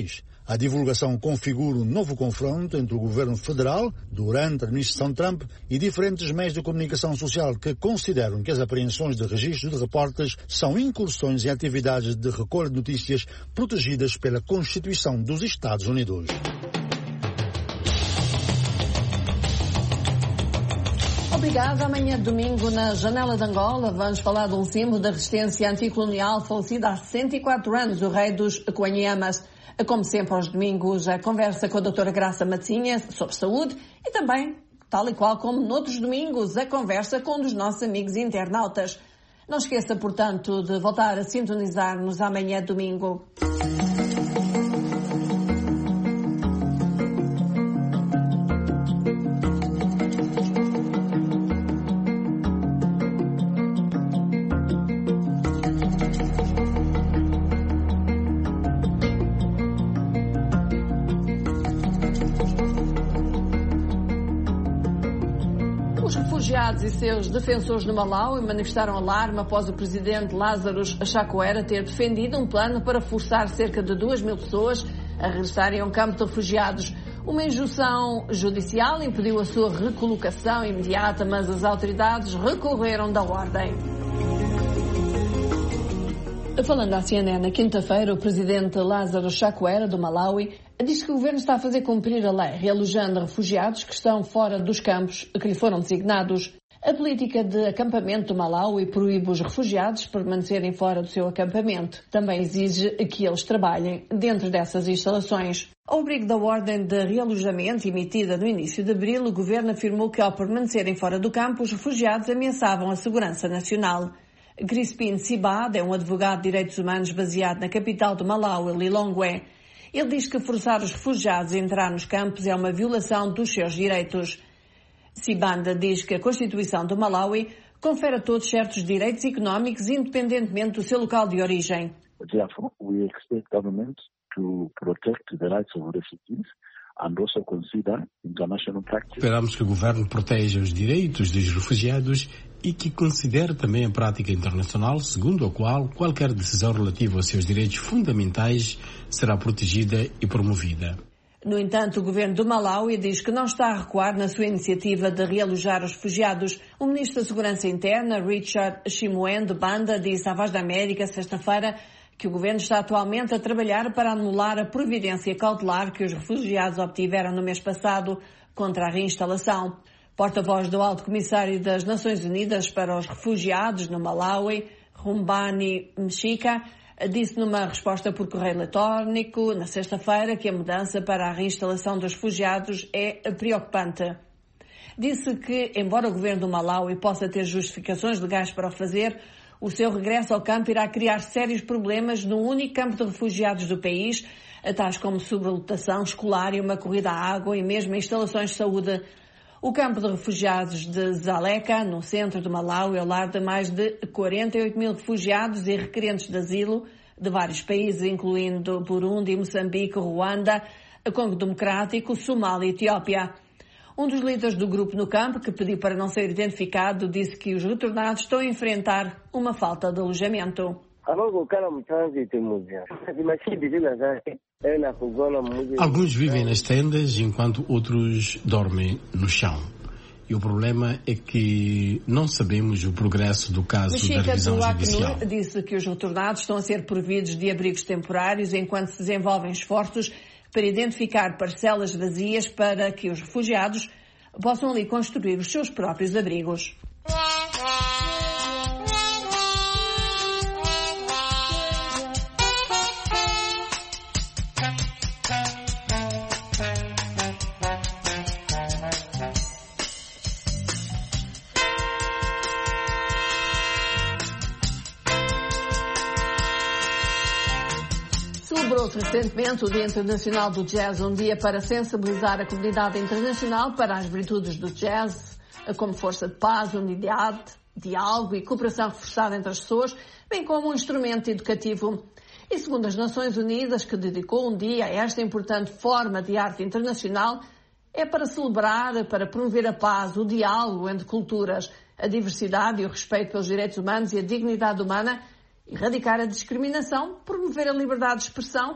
A divulgação configura um novo confronto entre o governo federal, durante a administração Trump, e diferentes meios de comunicação social que consideram que as apreensões de registros de repórteres são incursões em atividades de recolha de notícias protegidas pela Constituição dos Estados Unidos. Obrigada. Amanhã, domingo, na Janela de Angola, vamos falar de um símbolo da resistência anticolonial falecido há cento e quatro anos, o rei dos Quanhamas. Como sempre, aos domingos, a conversa com a doutora Graça Matinha sobre saúde e também, tal e qual como noutros domingos, a conversa com um dos nossos amigos internautas. Não esqueça, portanto, de voltar a sintonizar-nos amanhã, domingo. E seus defensores no Malaui manifestaram alarme após o presidente Lázaro Chakwera ter defendido um plano para forçar cerca de duas mil pessoas a regressarem a um campo de refugiados. Uma injunção judicial impediu a sua recolocação imediata, mas as autoridades recorreram da ordem. Falando à C N N na quinta-feira, o presidente Lázaro Chakwera, do Malaui, diz que o governo está a fazer cumprir a lei, realojando refugiados que estão fora dos campos que lhe foram designados. A política de acampamento do Malaui proíbe os refugiados permanecerem fora do seu acampamento. Também exige que eles trabalhem dentro dessas instalações. Ao abrigo da ordem de realojamento emitida no início de abril, o governo afirmou que ao permanecerem fora do campo, os refugiados ameaçavam a segurança nacional. Crispin Sibad é um advogado de direitos humanos baseado na capital do Malaui, Lilongwe. Ele diz que forçar os refugiados a entrar nos campos é uma violação dos seus direitos. Sibanda diz que a Constituição do Malaui confere a todos certos direitos económicos independentemente do seu local de origem. Therefore, we expect government to protect the rights of refugees and also consider international practice. Esperamos que o governo proteja os direitos dos refugiados e que considere também a prática internacional, segundo a qual qualquer decisão relativa aos seus direitos fundamentais será protegida e promovida. No entanto, o governo do Malaui diz que não está a recuar na sua iniciativa de realojar os refugiados. O ministro da Segurança Interna, Richard Chimoen de Banda, disse à Voz da América sexta-feira que o governo está atualmente a trabalhar para anular a providência cautelar que os refugiados obtiveram no mês passado contra a reinstalação. Porta-voz do Alto Comissário das Nações Unidas para os Refugiados no Malaui, Rumbani Mshika, disse numa resposta por correio eletrónico na sexta-feira que a mudança para a reinstalação dos refugiados é preocupante. Disse que, embora o governo do Malaui possa ter justificações legais para o fazer, o seu regresso ao campo irá criar sérios problemas no único campo de refugiados do país, tais como sobrelotação escolar e uma corrida à água e mesmo instalações de saúde. O campo de refugiados de Zaleka, no centro do Malaui, é o lar de mais de quarenta e oito mil refugiados e requerentes de asilo de vários países, incluindo Burundi, Moçambique, Ruanda, Congo Democrático, Somália e Etiópia. Um dos líderes do grupo no campo, que pediu para não ser identificado, disse que os retornados estão a enfrentar uma falta de alojamento. Alguns vivem nas tendas enquanto outros dormem no chão. E o problema é que não sabemos o progresso do caso da revisão judicial. Disse que os retornados estão a ser providos de abrigos temporários enquanto se desenvolvem esforços para identificar parcelas vazias para que os refugiados possam ali construir os seus próprios abrigos. Celebrou-se recentemente o Dia Internacional do Jazz, um dia para sensibilizar a comunidade internacional para as virtudes do jazz, como força de paz, unidade, diálogo e cooperação reforçada entre as pessoas, bem como um instrumento educativo. E segundo as Nações Unidas, que dedicou um dia a esta importante forma de arte internacional, é para celebrar, para promover a paz, o diálogo entre culturas, a diversidade e o respeito pelos direitos humanos e a dignidade humana, erradicar a discriminação, promover a liberdade de expressão,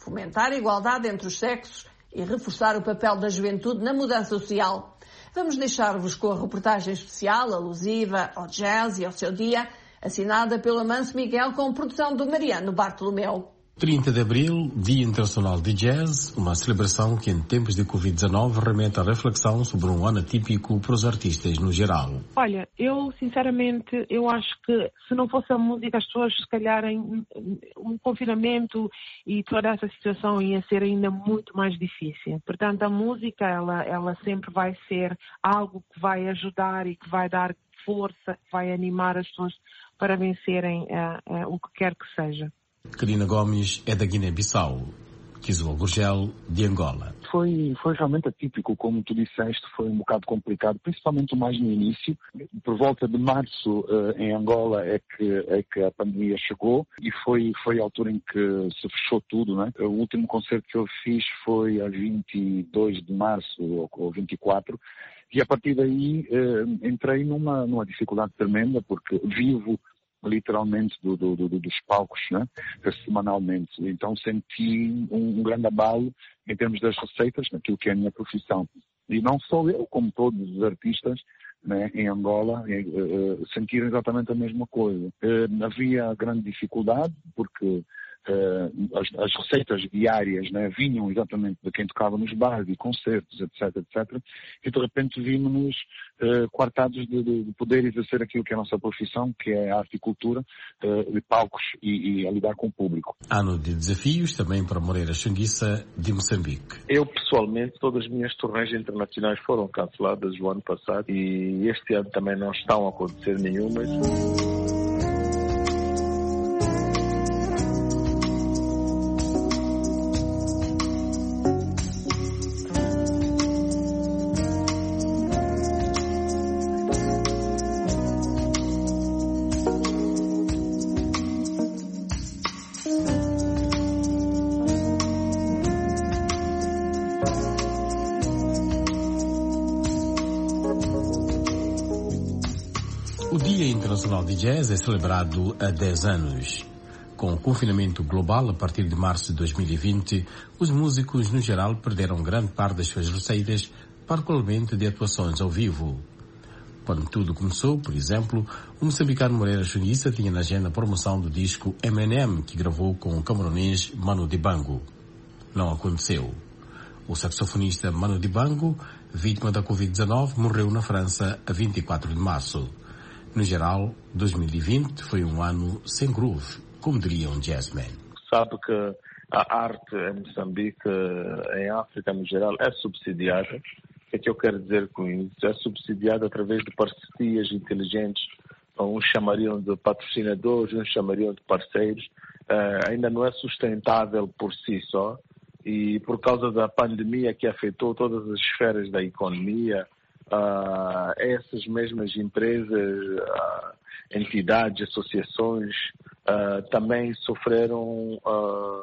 fomentar a igualdade entre os sexos e reforçar o papel da juventude na mudança social. Vamos deixar-vos com a reportagem especial alusiva ao jazz e ao seu dia, assinada pelo Amancio Miguel com produção do Mariano Bartolomeu. trinta de abril, Dia Internacional de Jazz, uma celebração que em tempos de covid dezenove remete à reflexão sobre um ano atípico para os artistas no geral. Olha, eu sinceramente, eu acho que se não fosse a música, as pessoas se calhar em um confinamento e toda essa situação ia ser ainda muito mais difícil. Portanto, a música, ela, ela sempre vai ser algo que vai ajudar e que vai dar força, que vai animar as pessoas para vencerem uh, uh, o que quer que seja. Karina Gomes é da Guiné-Bissau, Kizua Gurgel, de Angola. Foi, foi realmente atípico, como tu disseste, foi um bocado complicado, principalmente mais no início. Por volta de março, uh, em Angola, é que, é que a pandemia chegou e foi, foi a altura em que se fechou tudo, né? O último concerto que eu fiz foi a vinte e dois de março, ou, ou vinte e quatro, e a partir daí uh, entrei numa, numa dificuldade tremenda, porque vivo literalmente do, do, do, dos palcos, né? Semanalmente. Então senti um, um grande abalo em termos das receitas, naquilo que é a minha profissão. E não só eu, como todos os artistas, né, em Angola, uh, uh, sentiram exatamente a mesma coisa. Uh, havia grande dificuldade, porque Uh, as, as receitas diárias, né, vinham exatamente de quem tocava nos bares e concertos, etc, etcétera. E de repente vimos-nos uh, coartados de, de, de poder exercer aquilo que é a nossa profissão, que é a arte e cultura, uh, de palcos e, e a lidar com o público. Ano de desafios também para Moreira Xanguissa, de Moçambique. Eu, pessoalmente, todas as minhas turnês internacionais foram canceladas o ano passado e este ano também não estão a acontecer nenhumas. O Dia Internacional de Jazz é celebrado há dez anos. Com o confinamento global a partir de março de dois mil e vinte, os músicos no geral perderam grande parte das suas receitas, particularmente de atuações ao vivo. Quando tudo começou, por exemplo, o moçambicano Moreira Xanguissa tinha na agenda a promoção do disco M and M, que gravou com o camaronês Manu Dibango. Não aconteceu. O saxofonista Manu Dibango, vítima da covid dezenove, morreu na França a vinte e quatro de março. No geral, dois mil e vinte foi um ano sem groove, como diria um jazzman. Sabe que a arte em Moçambique, em África no geral, é subsidiada. O que é que eu quero dizer com isso? É subsidiada através de parcerias inteligentes. Uns chamariam de patrocinadores, uns chamariam de parceiros. Uh, ainda não é sustentável por si só. E por causa da pandemia que afetou todas as esferas da economia, Uh, essas mesmas empresas, uh, entidades, associações uh, também sofreram, uh,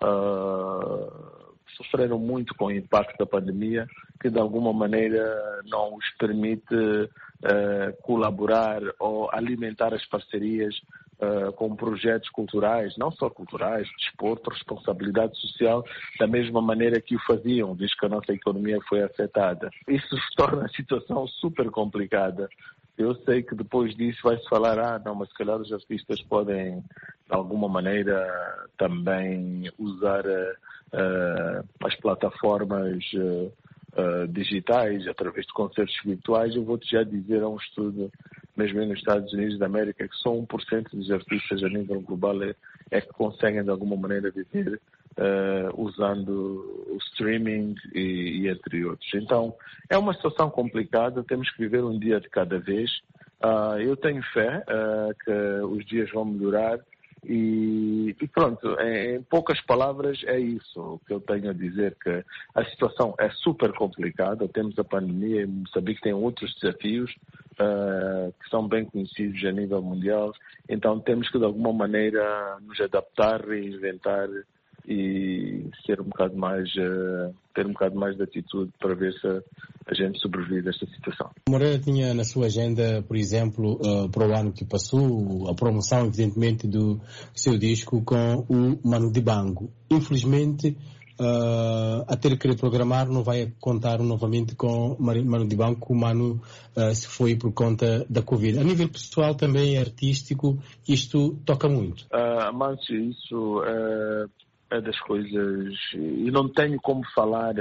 uh, sofreram muito com o impacto da pandemia, que de alguma maneira não os permite uh, colaborar ou alimentar as parcerias Uh, com projetos culturais, não só culturais, desporto, responsabilidade social, da mesma maneira que o faziam, visto que a nossa economia foi afetada. Isso torna a situação super complicada. Eu sei que depois disso vai-se falar, ah, não, mas se calhar os artistas podem, de alguma maneira, também usar uh, uh, as plataformas uh, Uh, digitais, através de concertos virtuais. Eu vou-te já dizer, há um estudo, mesmo nos Estados Unidos da América, que só um por cento dos artistas a nível global é, é que conseguem de alguma maneira viver uh, usando o streaming e, e entre outros. Então, é uma situação complicada, temos que viver um dia de cada vez. Uh, eu tenho fé uh, que os dias vão melhorar. E, e pronto, em, em poucas palavras é isso o que eu tenho a dizer, que a situação é super complicada, temos a pandemia, Moçambique tem outros desafios uh, que são bem conhecidos a nível mundial, então temos que de alguma maneira nos adaptar, reinventar e ser um bocado mais, uh, ter um bocado mais de atitude para ver se a gente sobrevive a esta situação. Moreira tinha na sua agenda, por exemplo, uh, para o ano que passou, a promoção, evidentemente, do seu disco com o Manu Dibango. Infelizmente, uh, a ter que reprogramar, não vai contar novamente com Manu Dibango, o Manu uh, se foi por conta da Covid. A nível pessoal, também artístico, isto toca muito. Uh, mas isso uh, é das coisas, e não tenho como falar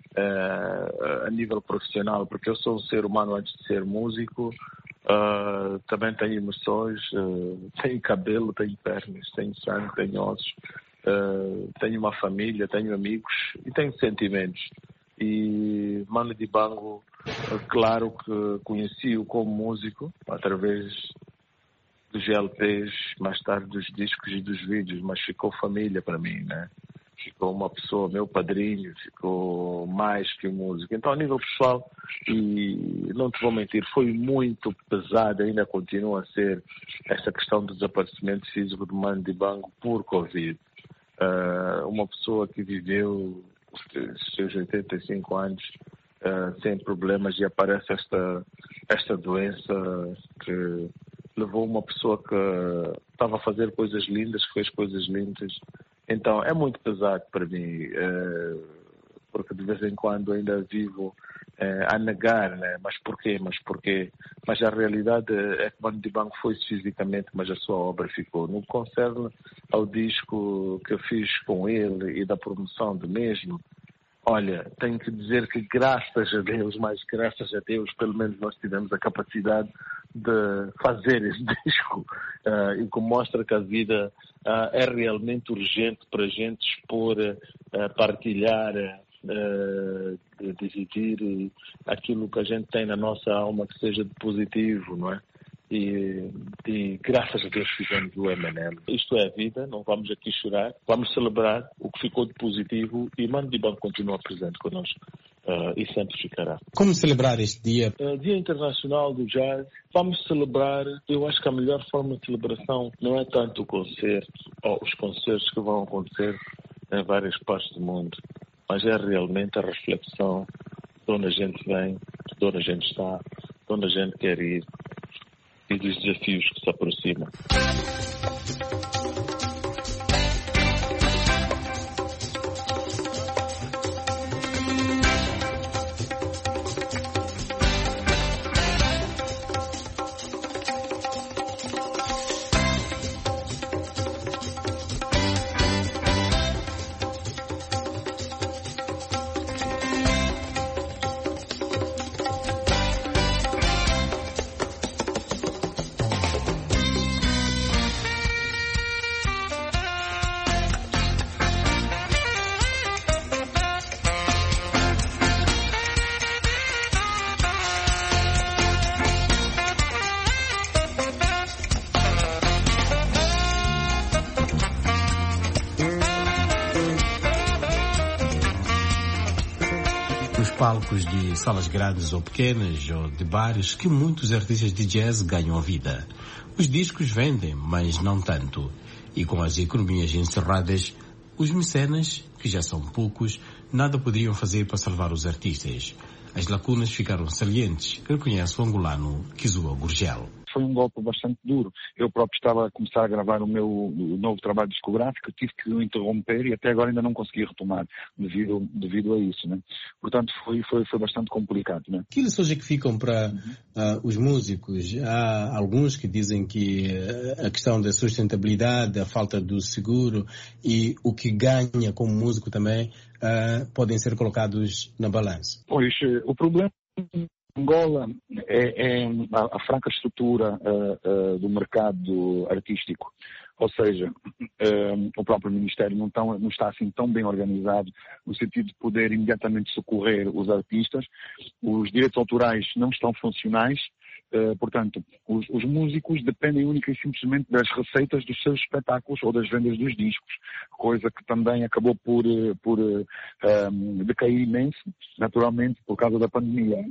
uh, a nível profissional, porque eu sou um ser humano antes de ser músico, uh, também tenho emoções, uh, tenho cabelo, tenho pernas, tenho sangue, tenho ossos, uh, tenho uma família, tenho amigos e tenho sentimentos. E Manu Dibango, claro que conheci-o como músico através dos L Ps, mais tarde dos discos e dos vídeos, mas ficou família para mim, né? Ficou uma pessoa, meu padrinho, ficou mais que um músico. Então, a nível pessoal, e não te vou mentir, foi muito pesado, ainda continua a ser, essa questão do desaparecimento físico de Manu Dibango por Covid. Uh, uma pessoa que viveu os seus oitenta e cinco anos uh, sem problemas e aparece esta, esta doença que levou uma pessoa que estava a fazer coisas lindas, que fez coisas lindas. Então é muito pesado para mim, uh, porque de vez em quando ainda vivo uh, a negar, né? Mas porquê? Mas porquê? Mas a realidade é que Manu Dibango foi-se fisicamente, mas a sua obra ficou. No que concerne ao disco que eu fiz com ele e da promoção do mesmo, olha, tenho que dizer que graças a Deus, mas graças a Deus, pelo menos nós tivemos a capacidade de fazer esse disco, uh, e que mostra que a vida uh, é realmente urgente para a gente expor, uh, partilhar, uh, dividir aquilo que a gente tem na nossa alma que seja de positivo, não é? E, e graças a Deus fizemos o M N L. Isto é a vida, não vamos aqui chorar, vamos celebrar o que ficou de positivo e Manu Dibango continua presente connosco uh, e sempre ficará. Como celebrar este dia? Uh, Dia Internacional do Jazz. Vamos celebrar, eu acho que a melhor forma de celebração não é tanto o concerto ou os concertos que vão acontecer em várias partes do mundo, mas é realmente a reflexão de onde a gente vem, de onde a gente está, de onde a gente quer ir e dos desafios que se aproximam. Palcos de salas grandes ou pequenas, ou de bares, que muitos artistas de jazz ganham a vida. Os discos vendem, mas não tanto. E com as economias encerradas, os mecenas, que já são poucos, nada poderiam fazer para salvar os artistas. As lacunas ficaram salientes, reconhece o angolano Kizua Gurgel. Foi um golpe bastante duro. Eu próprio estava a começar a gravar o meu novo trabalho discográfico, tive que o interromper e até agora ainda não consegui retomar devido, devido a isso, né? Portanto, foi, foi, foi bastante complicado, né? Que lições é que ficam para uh, os músicos? Há alguns que dizem que uh, a questão da sustentabilidade, a falta do seguro e o que ganha como músico também uh, podem ser colocados na balança. Pois, o problema Angola é, é a, a franca estrutura uh, uh, do mercado artístico, ou seja, uh, o próprio Ministério não, tão, não está assim tão bem organizado no sentido de poder imediatamente socorrer os artistas, os direitos autorais não estão funcionais, uh, portanto, os, os músicos dependem única e simplesmente das receitas dos seus espetáculos ou das vendas dos discos, coisa que também acabou por, por uh, um, decair imenso, naturalmente, por causa da pandemia,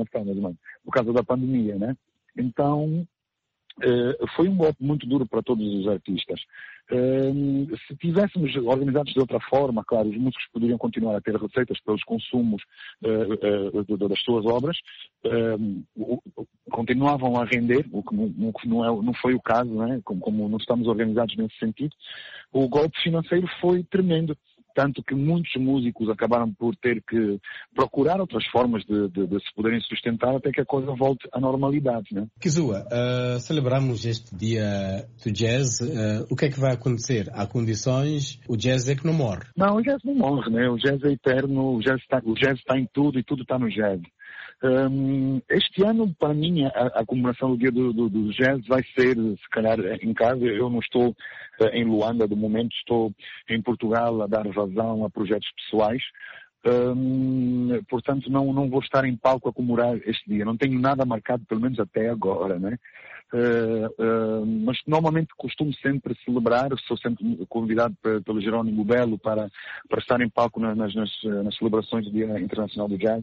por causa da pandemia, né? Então, Uh, foi um golpe muito duro para todos os artistas. Um, se tivéssemos organizados de outra forma, claro, os músicos poderiam continuar a ter receitas pelos consumos uh, uh, uh, das suas obras, um, continuavam a render, o que não, o que não, é, não foi o caso, né? como, como não estamos organizados nesse sentido. O golpe financeiro foi tremendo. Tanto que muitos músicos acabaram por ter que procurar outras formas de, de, de se poderem sustentar até que a coisa volte à normalidade, né? Kizua, uh, celebramos este dia do jazz. Uh, o que é que vai acontecer? Há condições? O jazz é que não morre? Não, o jazz não morre, né? O jazz é eterno, o jazz está, o jazz está em tudo e tudo está no jazz. Um, este ano, para mim, a, a comemoração do dia do, do, do jazz vai ser, se calhar, em casa. Eu não estou uh, em Luanda, de momento, estou em Portugal a dar vazão a projetos pessoais. Um, portanto, não, não vou estar em palco a comemorar este dia. Não tenho nada marcado, pelo menos até agora, né? Uh, uh, mas normalmente costumo sempre celebrar, sou sempre convidado pelo Jerónimo Belo para, para estar em palco nas, nas, nas celebrações do Dia Internacional do Jazz.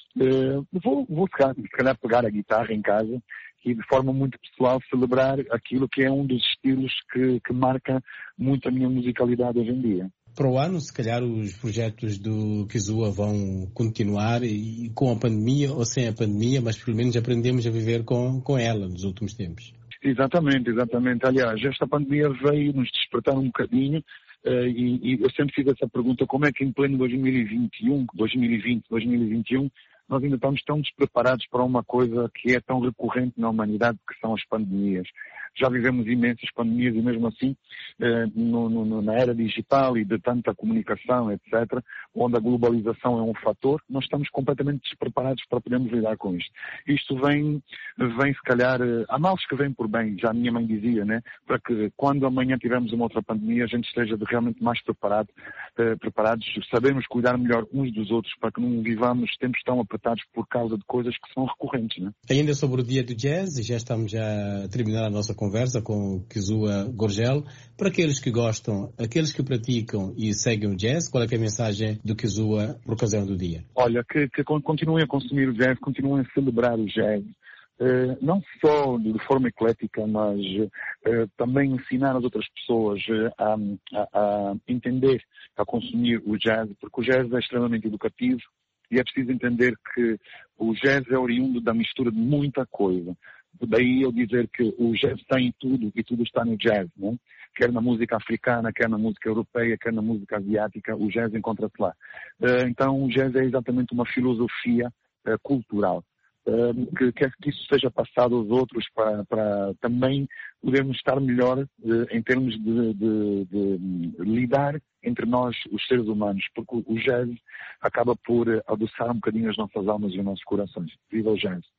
Uh, vou, vou se calhar pegar a guitarra em casa e de forma muito pessoal celebrar aquilo que é um dos estilos que, que marca muito a minha musicalidade hoje em dia. Para o ano, se calhar os projetos do Kizua vão continuar e, com a pandemia ou sem a pandemia, mas pelo menos aprendemos a viver com, com ela nos últimos tempos. Exatamente, exatamente. Aliás, esta pandemia veio nos despertar um bocadinho. Uh, e, e eu sempre fiz essa pergunta, como é que em pleno dois mil e vinte e um, dois mil e vinte, dois mil e vinte e um, nós ainda estamos tão despreparados para uma coisa que é tão recorrente na humanidade, que são as pandemias. Já vivemos imensas pandemias e mesmo assim, eh, no, no, na era digital e de tanta comunicação, etcétera, onde a globalização é um fator, nós estamos completamente despreparados para podermos lidar com isto. Isto vem, vem se calhar, há males que vêm por bem, já a minha mãe dizia, né, para que quando amanhã tivermos uma outra pandemia, a gente esteja realmente mais preparado, eh, preparados, sabemos cuidar melhor uns dos outros, para que não vivamos tempos tão apertados por causa de coisas que são recorrentes, né? Ainda sobre o dia do jazz, e já estamos já a terminar a nossa conversa com Kizua Gurgel. Para aqueles que gostam, aqueles que praticam e seguem o jazz, qual é, que é a mensagem do Kizua por ocasião do dia? Olha, que, que continuem a consumir o jazz, continuem a celebrar o jazz. Uh, não só de forma eclética, mas uh, também ensinar as outras pessoas uh, a, a, a entender, a consumir o jazz, porque o jazz é extremamente educativo e é preciso entender que o jazz é oriundo da mistura de muita coisa. Daí eu dizer que o jazz está em tudo e tudo está no jazz, né? Quer na música africana, quer na música europeia, quer na música asiática, o jazz encontra-se lá. Uh, então o jazz é exatamente uma filosofia uh, cultural. Uh, que quer que isso seja passado aos outros para, para também podermos estar melhor uh, em termos de, de, de lidar entre nós, os seres humanos, porque o, o jazz acaba por uh, adoçar um bocadinho as nossas almas e os nossos corações. Viva o jazz!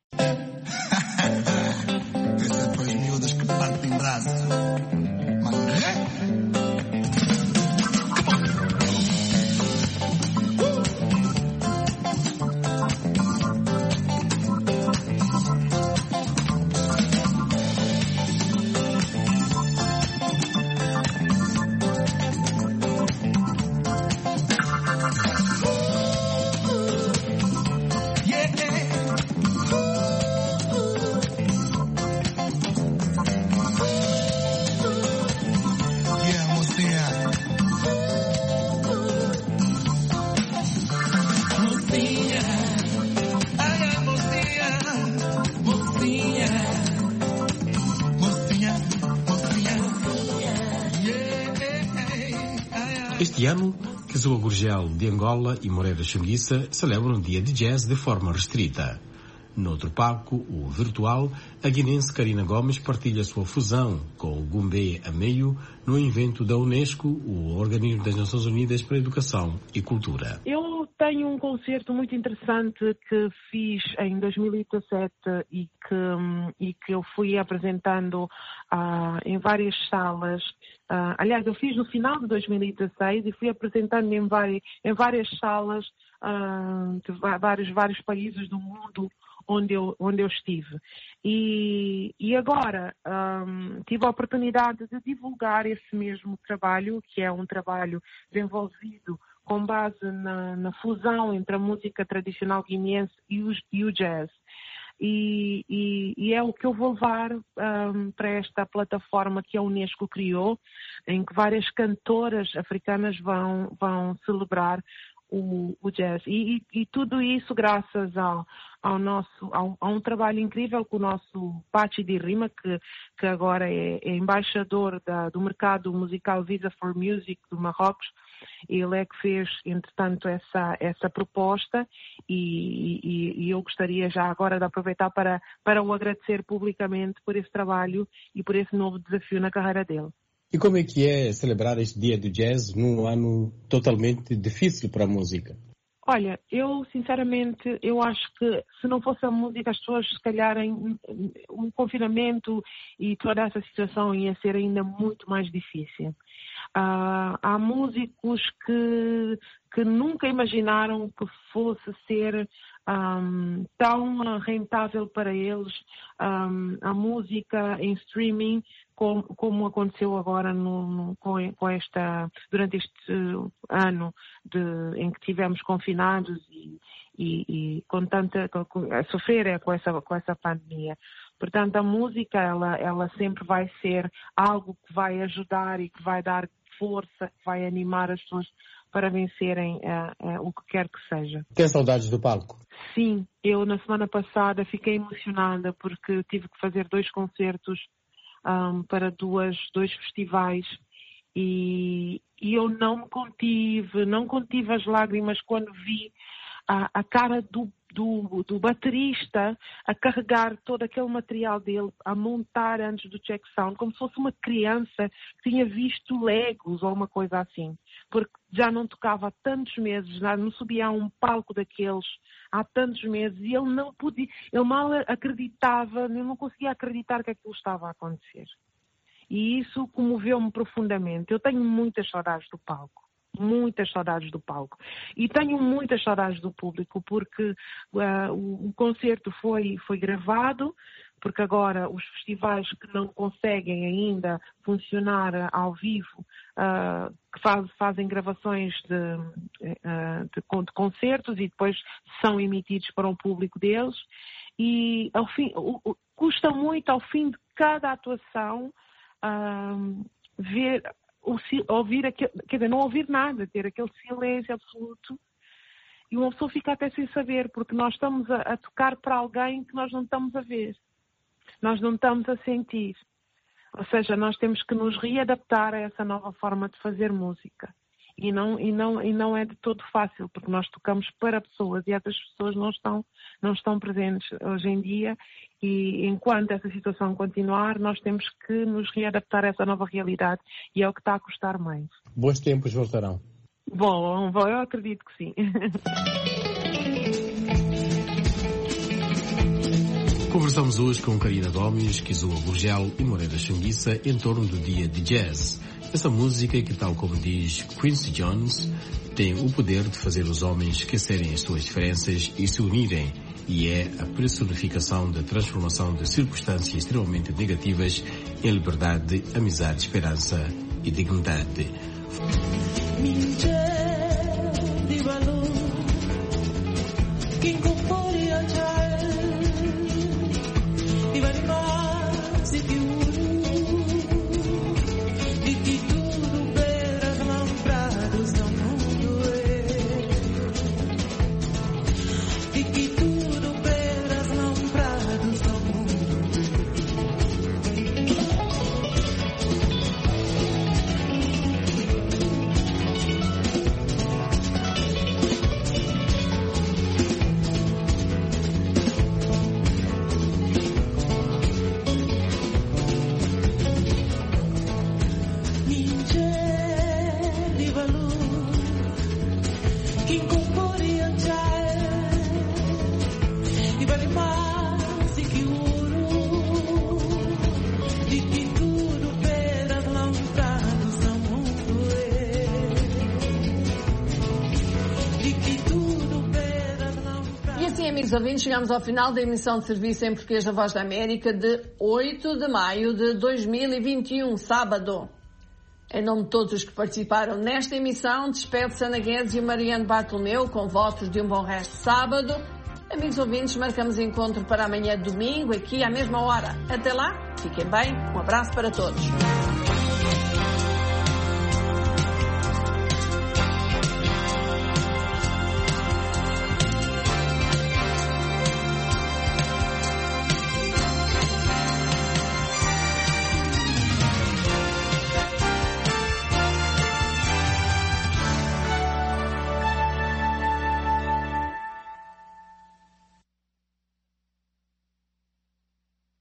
Esse é para os miúdos que partem braço. Mas Este ano, Kizua Gurgel de Angola e Moreira Xunguissa celebram um dia de jazz de forma restrita. Noutro palco, o virtual, a guinense Karina Gomes partilha sua fusão com o Gumbé a meio no evento da Unesco, o Organismo das Nações Unidas para a Educação e Cultura. Eu tenho um concerto muito interessante que fiz em dois mil e dezassete e que, e que eu fui apresentando uh, em várias salas. Uh, aliás, eu fiz no final de dois mil e dezasseis e fui apresentando em várias, em várias salas uh, de vários, vários países do mundo onde eu, onde eu estive. E, e agora um, tive a oportunidade de divulgar esse mesmo trabalho, que é um trabalho desenvolvido com base na, na fusão entre a música tradicional guineense e o, e o jazz. E, e, e é o que eu vou levar um, para esta plataforma que a Unesco criou, em que várias cantoras africanas vão, vão celebrar o, o jazz. E, e, e tudo isso graças ao, ao nosso, ao, a um trabalho incrível com o nosso Pachi de Rima, que, que agora é, é embaixador da, do mercado musical Visa for Music do Marrocos. Ele é que fez, entretanto, essa, essa proposta e, e, e eu gostaria já agora de aproveitar para, para o agradecer publicamente por esse trabalho e por esse novo desafio na carreira dele. E como é que é celebrar este Dia do Jazz num ano totalmente difícil para a música? Olha, eu sinceramente, eu acho que se não fosse a música, as pessoas se calhar em um confinamento e toda essa situação ia ser ainda muito mais difícil. Uh, há músicos que, que nunca imaginaram que fosse ser um, tão rentável para eles um, a música em streaming como, como aconteceu agora no, no, com, com esta, durante este uh, ano de, em que tivemos confinados e, e, e com tanta, com, a sofrer com essa, com essa pandemia. Portanto, a música ela, ela sempre vai ser algo que vai ajudar e que vai dar força, que vai animar as pessoas para vencerem uh, uh, o que quer que seja. Tem saudades do palco? Sim, eu na semana passada fiquei emocionada porque tive que fazer dois concertos um, para duas, dois festivais e, e eu não me contive, não contive as lágrimas quando vi a, a cara do Do, do baterista a carregar todo aquele material dele, a montar antes do check sound, como se fosse uma criança que tinha visto Legos ou uma coisa assim, porque já não tocava há tantos meses, já não subia a um palco daqueles há tantos meses e ele não podia, ele mal acreditava, ele não conseguia acreditar que aquilo estava a acontecer. E isso comoveu-me profundamente. Eu tenho muitas saudades do palco. Muitas saudades do palco. E tenho muitas saudades do público, porque uh, o, o concerto foi, foi gravado, porque agora os festivais que não conseguem ainda funcionar uh, ao vivo, uh, que faz, fazem gravações de, uh, de, de concertos e depois são emitidos para o público deles. E ao fim, o, o, custa muito ao fim de cada atuação uh, ver... O, ouvir aquele, quer dizer, não ouvir nada, ter aquele silêncio absoluto e uma pessoa fica até sem saber, porque nós estamos a, a tocar para alguém que nós não estamos a ver, nós não estamos a sentir. Ou seja, nós temos que nos readaptar a essa nova forma de fazer música. E não, e não, e não é de todo fácil, porque nós tocamos para pessoas e essas pessoas não estão, não estão presentes hoje em dia e enquanto essa situação continuar, nós temos que nos readaptar a essa nova realidade e é o que está a custar mais. Bons tempos voltarão. Bom, bom eu acredito que sim. Conversamos hoje com Karina Gomes, Kizua Gurgel e Moreira Xanguissa em torno do Dia de Jazz. Essa música que, tal como diz Quincy Jones, tem o poder de fazer os homens esquecerem as suas diferenças e se unirem, e é a personificação da transformação de circunstâncias extremamente negativas em liberdade, amizade, esperança e dignidade. Amigos ouvintes, chegamos ao final da emissão de serviço em português da Voz da América de oito de maio de dois mil e vinte e um, sábado. Em nome de todos os que participaram nesta emissão, despede-se Ana Guedes e Mariano Bartolomeu com votos de um bom resto de sábado Amigos ouvintes, marcamos encontro para amanhã domingo, aqui à mesma hora. Até lá, fiquem bem, um abraço para todos.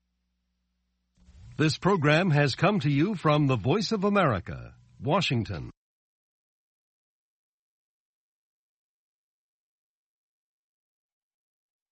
This program has come to you from the Voice of America, Washington.